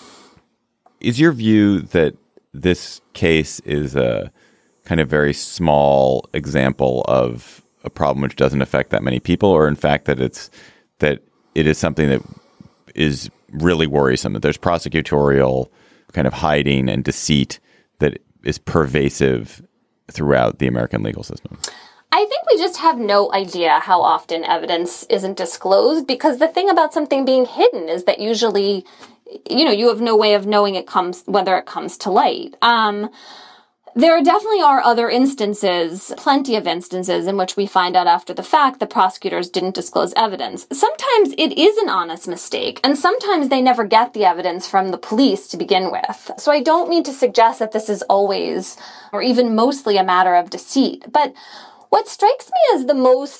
Is your view that this case is a kind of very small example of a problem which doesn't affect that many people, or in fact that it is something that is really worrisome, that there's prosecutorial kind of hiding and deceit that is pervasive throughout the American legal system? I think we just have no idea how often evidence isn't disclosed, because the thing about something being hidden is that usually, you know, you have no way of knowing whether it comes to light. There definitely are other instances, plenty of instances, in which we find out after the fact that prosecutors didn't disclose evidence. Sometimes it is an honest mistake, and sometimes they never get the evidence from the police to begin with. So I don't mean to suggest that this is always, or even mostly, a matter of deceit. But what strikes me as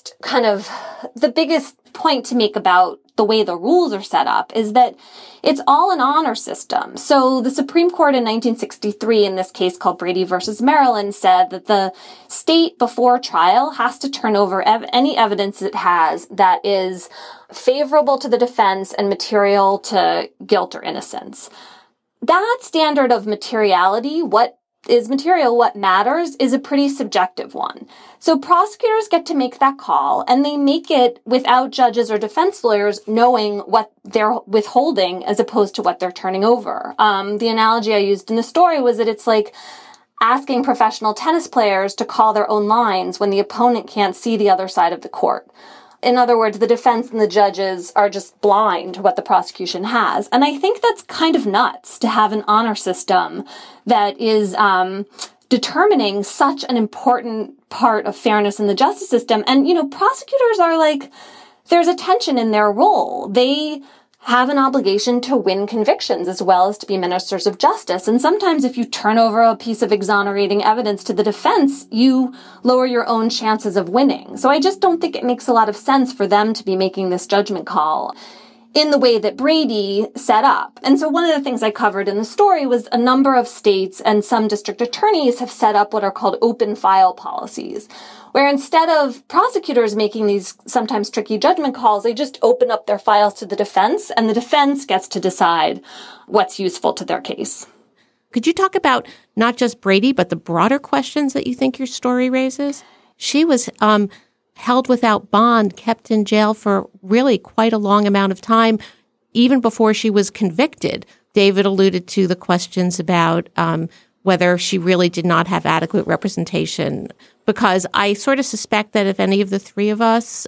the biggest point to make about the way the rules are set up is that it's all an honor system. So the Supreme Court in 1963, in this case called Brady versus Maryland, said that the state before trial has to turn over any evidence it has that is favorable to the defense and material to guilt or innocence. That standard of materiality, what is material, what matters, is a pretty subjective one. So prosecutors get to make that call, and they make it without judges or defense lawyers knowing what they're withholding as opposed to what they're turning over. The analogy I used in the story was that it's like asking professional tennis players to call their own lines when the opponent can't see the other side of the court. In other words, the defense and the judges are just blind to what the prosecution has. And I think that's kind of nuts to have an honor system that is determining such an important part of fairness in the justice system. And, you know, prosecutors are like, there's a tension in their role. They have an obligation to win convictions as well as to be ministers of justice. And sometimes if you turn over a piece of exonerating evidence to the defense, you lower your own chances of winning. So I just don't think it makes a lot of sense for them to be making this judgment call in the way that Brady set up. And so one of the things I covered in the story was a number of states and some district attorneys have set up what are called open file policies, where instead of prosecutors making these sometimes tricky judgment calls, they just open up their files to the defense, and the defense gets to decide what's useful to their case. Could you talk about not just Brady, but the broader questions that you think your story raises? She was held without bond, kept in jail for really quite a long amount of time, even before she was convicted. David alluded to the questions about whether she really did not have adequate representation, because I sort of suspect that if any of the three of us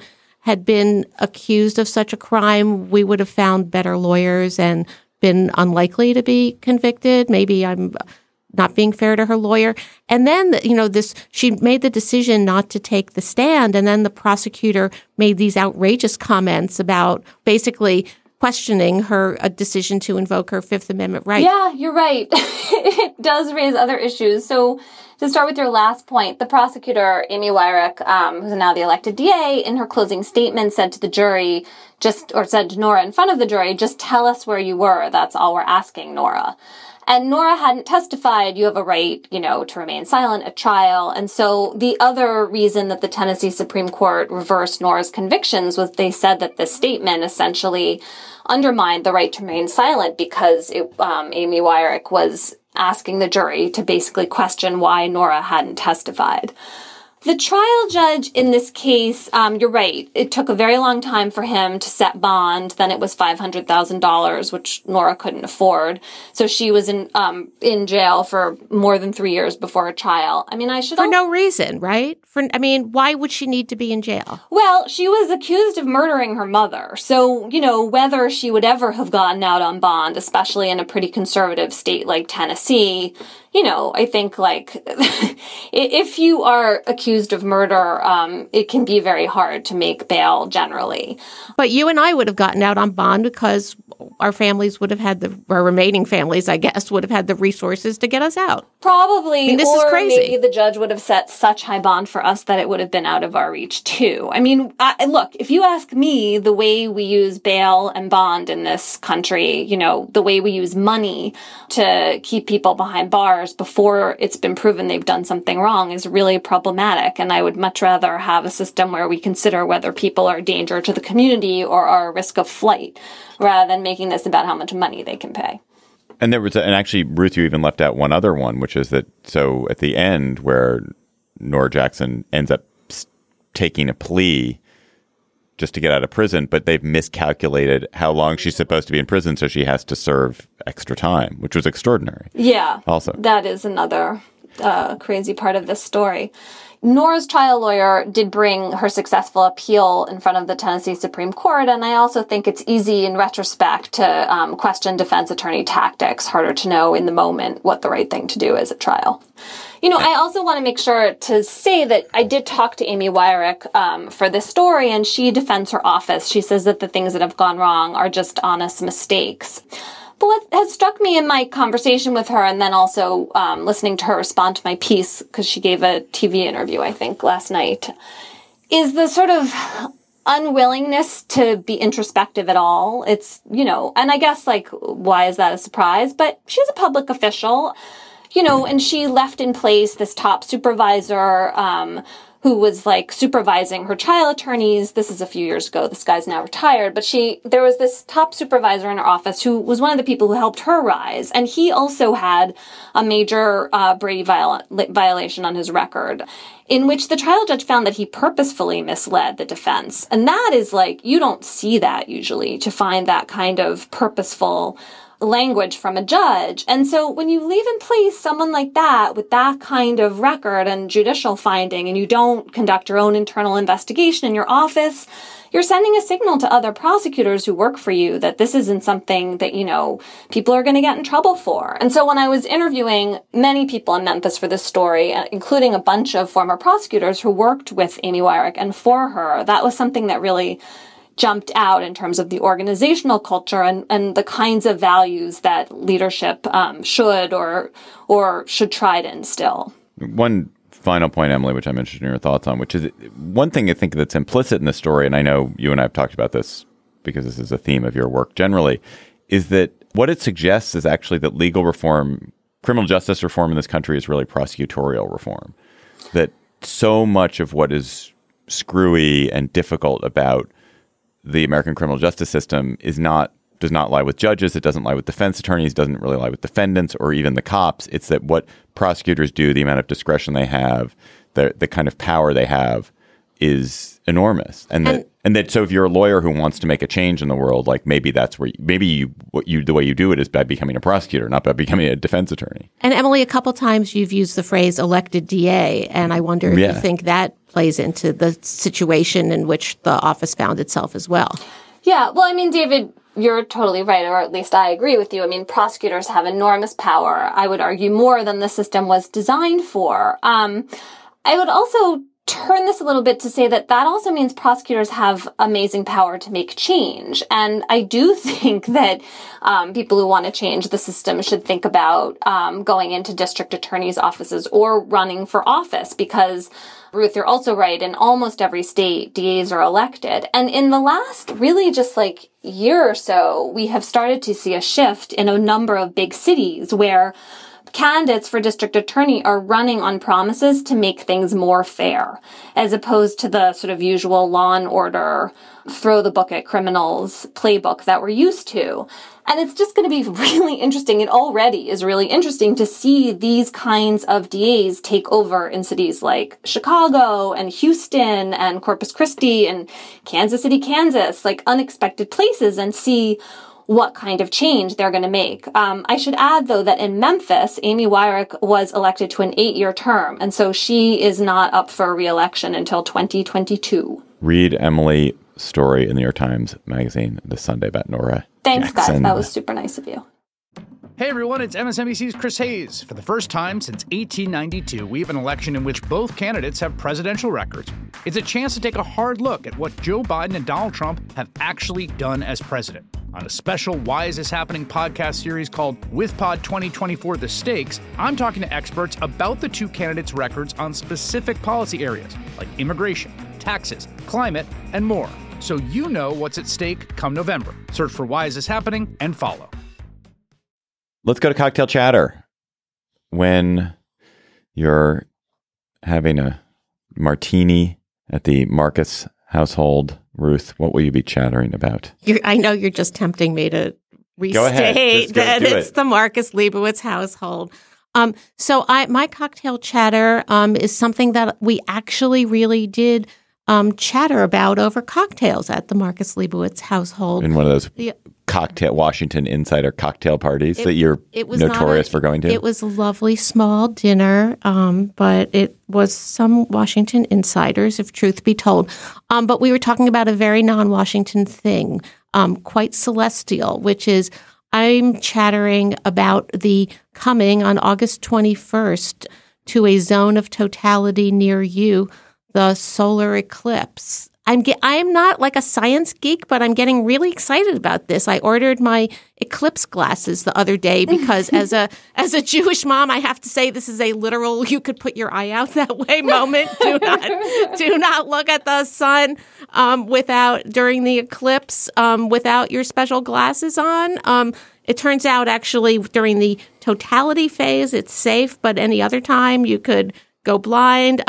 had been accused of such a crime, we would have found better lawyers and been unlikely to be convicted. Maybe I'm not being fair to her lawyer. And then, she made the decision not to take the stand. And then the prosecutor made these outrageous comments about basically questioning her decision to invoke her Fifth Amendment right. Yeah, you're right. It does raise other issues. So to start with your last point, the prosecutor, Amy Weirich, who's now the elected DA, in her closing statement said to the jury, said to Nora in front of the jury, just tell us where you were. That's all we're asking, Nora. And Nora hadn't testified. You have a right, to remain silent at trial. And so the other reason that the Tennessee Supreme Court reversed Nora's convictions was they said that this statement essentially undermined the right to remain silent because Amy Weirich was asking the jury to basically question why Nora hadn't testified. The trial judge in this case, you're right, it took a very long time for him to set bond. Then it was $500,000, which Nora couldn't afford. So she was in jail for more than 3 years before her trial. For no reason, right? Why would she need to be in jail? Well, she was accused of murdering her mother. So, whether she would ever have gotten out on bond, especially in a pretty conservative state like Tennessee, I think if you are accused of murder, it can be very hard to make bail generally. But you and I would have gotten out on bond because our families would have had our remaining families, I guess, would have had the resources to get us out. Probably. This is crazy. Maybe the judge would have set such high bond for us that it would have been out of our reach too. Look, if you ask me, the way we use bail and bond in this country, the way we use money to keep people behind bars before it's been proven they've done something wrong is really problematic. And I would much rather have a system where we consider whether people are a danger to the community or are a risk of flight rather than making this about how much money they can pay. And actually, Ruth, you even left out one other one, which is that so at the end where Nora Jackson ends up taking a plea just to get out of prison, but they've miscalculated how long she's supposed to be in prison, so she has to serve extra time, which was extraordinary. Yeah. Also, that is another crazy part of this story. Nora's trial lawyer did bring her successful appeal in front of the Tennessee Supreme Court, and I also think it's easy in retrospect to question defense attorney tactics. Harder to know in the moment what the right thing to do is at trial. I also want to make sure to say that I did talk to Amy Weirich for this story, and she defends her office. She says that the things that have gone wrong are just honest mistakes. But what has struck me in my conversation with her, and then also listening to her respond to my piece, because she gave a TV interview, I think, last night, is the sort of unwillingness to be introspective at all. It's, and I guess, why is that a surprise? But she's a public official, and she left in place this top supervisor who was supervising her trial attorneys. This is a few years ago. This guy's now retired, but there was this top supervisor in her office who was one of the people who helped her rise. And he also had a major Brady violation on his record, in which the trial judge found that he purposefully misled the defense. And that is you don't see that usually, to find that kind of purposeful language from a judge. And so when you leave in place someone like that with that kind of record and judicial finding, and you don't conduct your own internal investigation in your office, you're sending a signal to other prosecutors who work for you that this isn't something that, people are going to get in trouble for. And so when I was interviewing many people in Memphis for this story, including a bunch of former prosecutors who worked with Amy Weirich and for her, that was something that really jumped out in terms of the organizational culture and the kinds of values that leadership should or should try to instill. One final point, Emily, which I'm interested in your thoughts on, which is one thing I think that's implicit in the story, and I know you and I have talked about this because this is a theme of your work generally, is that what it suggests is actually that legal reform, criminal justice reform in this country is really prosecutorial reform. That so much of what is screwy and difficult about the American criminal justice system does not lie with judges. It doesn't lie with defense attorneys, doesn't really lie with defendants or even the cops. It's that what prosecutors do, the amount of discretion they have, the kind of power they have is enormous. And that so if you're a lawyer who wants to make a change in the world, maybe that's where the way you do it is by becoming a prosecutor, not by becoming a defense attorney. And Emily, a couple times you've used the phrase elected DA, and I wonder if you think that plays into the situation in which the office found itself as well. Yeah, well, David, you're totally right, or at least I agree with you. I mean, prosecutors have enormous power. I would argue more than the system was designed for. I would also turn this a little bit to say that also means prosecutors have amazing power to make change. And I do think that people who want to change the system should think about going into district attorneys' offices or running for office, because Ruth, you're also right. In almost every state, DAs are elected. And in the last really just like year or so, we have started to see a shift in a number of big cities where candidates for district attorney are running on promises to make things more fair, as opposed to the sort of usual law and order, throw the book at criminals playbook that we're used to. And it's just going to be really interesting. It already is really interesting to see these kinds of DAs take over in cities like Chicago and Houston and Corpus Christi and Kansas City, Kansas, like unexpected places, and see what kind of change they're going to make. I should add, though, that in Memphis, Amy Weirich was elected to an 8-year term, and so she is not up for re-election until 2022. Read Emily's story in the New York Times Magazine this Sunday about Nora Thanks, Jackson. guys. That was super nice of you. Hey everyone, it's MSNBC's Chris Hayes. For the first time since 1892, we have an election in which both candidates have presidential records. It's a chance to take a hard look at what Joe Biden and Donald Trump have actually done as president. On a special Why Is This Happening podcast series called WithPod 2024 The Stakes, I'm talking to experts about the two candidates' records on specific policy areas like immigration, taxes, climate, and more. So you know what's at stake come November. Search for Why Is This Happening and follow. Let's go to cocktail chatter. When you're having a martini at the Marcus household, Ruth, what will you be chattering about? I know you're just tempting me to restate that it's the Marcus Leibowitz household. So my cocktail chatter is something that we actually really did chatter about over cocktails at the Marcus Leibowitz household. In one of those cocktail Washington insider cocktail parties that you're notorious for going to? It was a lovely small dinner, but it was some Washington insiders, if truth be told. But we were talking about a very non-Washington thing, quite celestial, which is I'm chattering about the coming on August 21st to a zone of totality near you, the solar eclipse. I'm not like a science geek, but I'm getting really excited about this. I ordered my eclipse glasses the other day because as a Jewish mom, I have to say this is a literal you could put your eye out that way moment. Do not look at the sun during the eclipse without your special glasses on. It turns out actually during the totality phase, it's safe, but any other time you could go blind.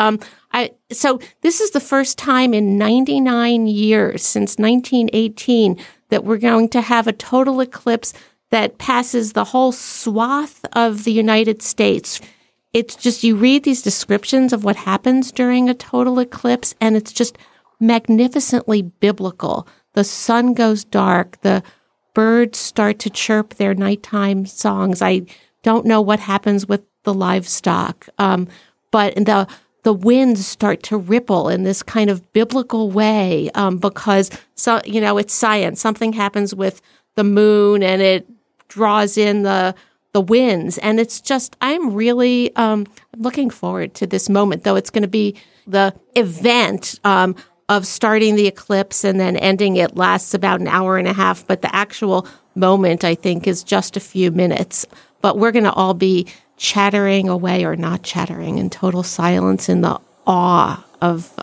So this is the first time in 99 years, since 1918, that we're going to have a total eclipse that passes the whole swath of the United States. It's just, you read these descriptions of what happens during a total eclipse, and it's just magnificently biblical. The sun goes dark. The birds start to chirp their nighttime songs. I don't know what happens with the livestock, but the winds start to ripple in this kind of biblical way because, it's science. Something happens with the moon and it draws in the winds. And it's just, I'm really looking forward to this moment, though it's going to be the event of starting the eclipse and then ending it lasts about an hour and a half. But the actual moment, I think, is just a few minutes. But we're going to all be chattering away or not chattering in total silence in the awe of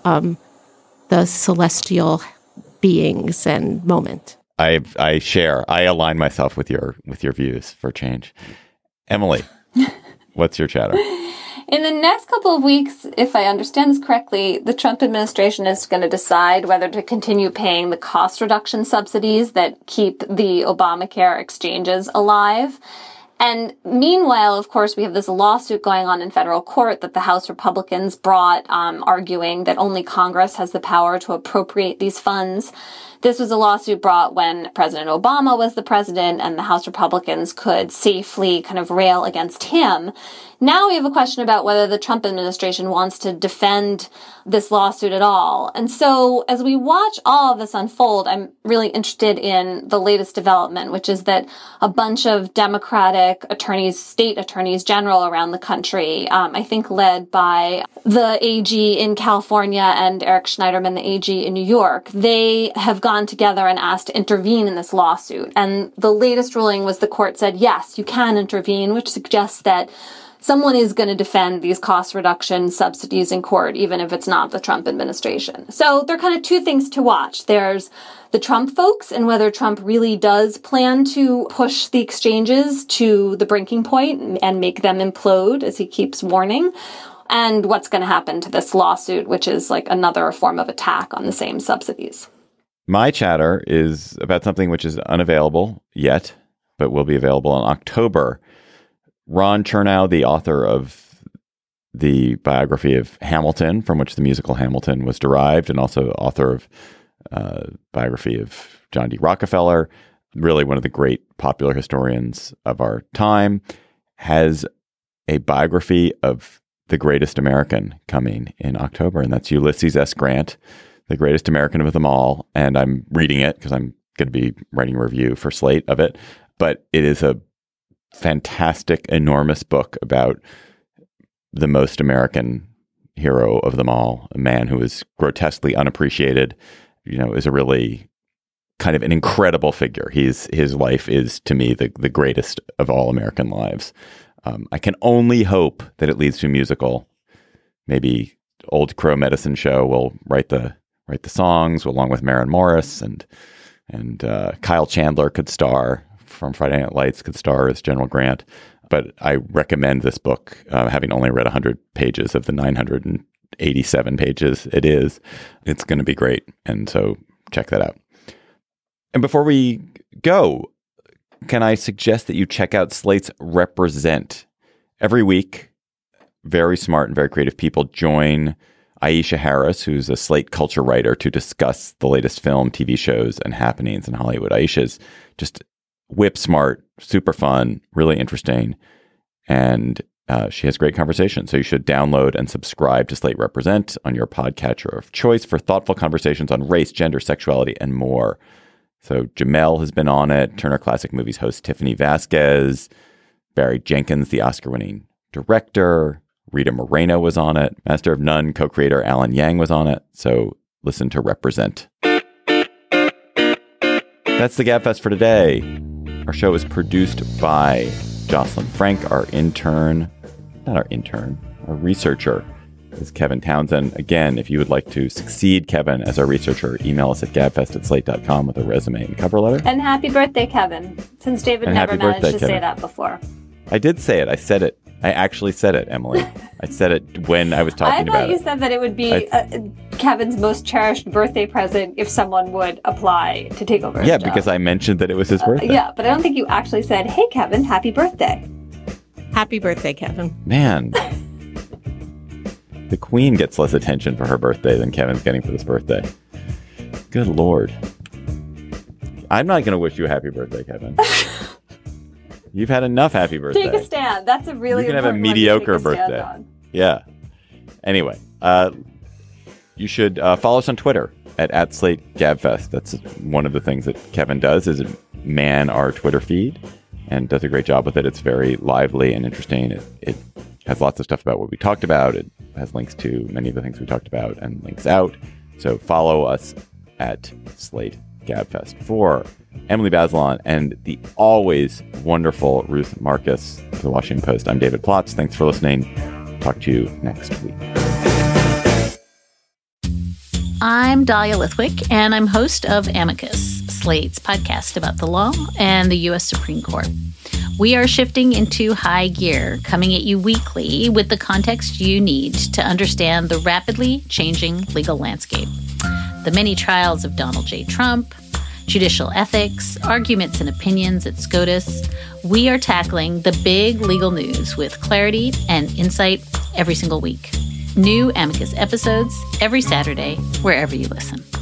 the celestial beings and moment. I align myself with your views for change. Emily, what's your chatter? In the next couple of weeks, if I understand this correctly, the Trump administration is going to decide whether to continue paying the cost reduction subsidies that keep the Obamacare exchanges alive. And meanwhile, of course, we have this lawsuit going on in federal court that the House Republicans brought, arguing that only Congress has the power to appropriate these funds. This was a lawsuit brought when President Obama was the president and the House Republicans could safely kind of rail against him. Now we have a question about whether the Trump administration wants to defend this lawsuit at all. And so as we watch all of this unfold, I'm really interested in the latest development, which is that a bunch of Democratic attorneys, state attorneys general around the country, I think led by the AG in California and Eric Schneiderman, the AG in New York, they have gone together and asked to intervene in this lawsuit. And the latest ruling was the court said, yes, you can intervene, which suggests that someone is going to defend these cost reduction subsidies in court, even if it's not the Trump administration. So there are kind of two things to watch. There's the Trump folks and whether Trump really does plan to push the exchanges to the breaking point and make them implode, as he keeps warning, and what's going to happen to this lawsuit, which is like another form of attack on the same subsidies. My chatter is about something which is unavailable yet, but will be available in October. Ron Chernow, the author of the biography of Hamilton, from which the musical Hamilton was derived, and also author of biography of John D. Rockefeller, really one of the great popular historians of our time, has a biography of the greatest American coming in October, and that's Ulysses S. Grant, the greatest American of them all. And I'm reading it because I'm going to be writing a review for Slate of it, but it is a fantastic, enormous book about the most American hero of them all, a man who is grotesquely unappreciated, is a really kind of an incredible figure. His life is, to me, the greatest of all American lives. I can only hope that it leads to a musical. Maybe Old Crow Medicine Show will write the songs along with Maren Morris, and Kyle Chandler could star from Friday Night Lights, could star as General Grant. But I recommend this book, having only read 100 pages of the 987 pages it is. It's going to be great. And so check that out. And before we go, can I suggest that you check out Slate's Represent? Every week, very smart and very creative people join Aisha Harris, who's a Slate culture writer, to discuss the latest film, TV shows, and happenings in Hollywood. Aisha's just whip smart, super fun, really interesting, and she has great conversation. So you should download and subscribe to Slate Represent on your podcatcher of choice for thoughtful conversations on race, gender, sexuality, and more. So Jamel has been on it, Turner Classic Movies host Tiffany Vasquez, Barry Jenkins, the Oscar-winning director, Rita Moreno was on it, Master of None co-creator Alan Yang was on it. So listen to Represent. That's the GabFest for today. Our show is produced by Jocelyn Frank. Our researcher is Kevin Townsend. Again, if you would like to succeed Kevin as our researcher, email us at gabfest@slate.com with a resume and cover letter. And happy birthday, Kevin, since David never managed to say that before. I did say it. I said it. I actually said it, Emily. I said it when I was talking about it. I thought you said that it would be Kevin's most cherished birthday present if someone would apply to take over his job. Because I mentioned that it was his birthday. Yeah, but I don't think you actually said, hey, Kevin, happy birthday. Happy birthday, Kevin. Man. The Queen gets less attention for her birthday than Kevin's getting for this birthday. Good Lord. I'm not going to wish you a happy birthday, Kevin. You've had enough happy birthday. Take a stand. That's a really important one. You can have a mediocre birthday. Yeah. Anyway, you should follow us on Twitter at @SlateGabFest. That's one of the things that Kevin does, is man our Twitter feed, and does a great job with it. It's very lively and interesting. It has lots of stuff about what we talked about. It has links to many of the things we talked about and links out. So follow us at @SlateGabFest. For Emily Bazelon and the always wonderful Ruth Marcus of the Washington Post, I'm David Plotz. Thanks for listening. Talk to you next week. I'm Dahlia Lithwick, and I'm host of Amicus, Slate's podcast about the law and the U.S. Supreme Court. We are shifting into high gear, coming at you weekly with the context you need to understand the rapidly changing legal landscape. The many trials of Donald J. Trump, judicial ethics, arguments and opinions at SCOTUS. We are tackling the big legal news with clarity and insight every single week. New Amicus episodes every Saturday, wherever you listen.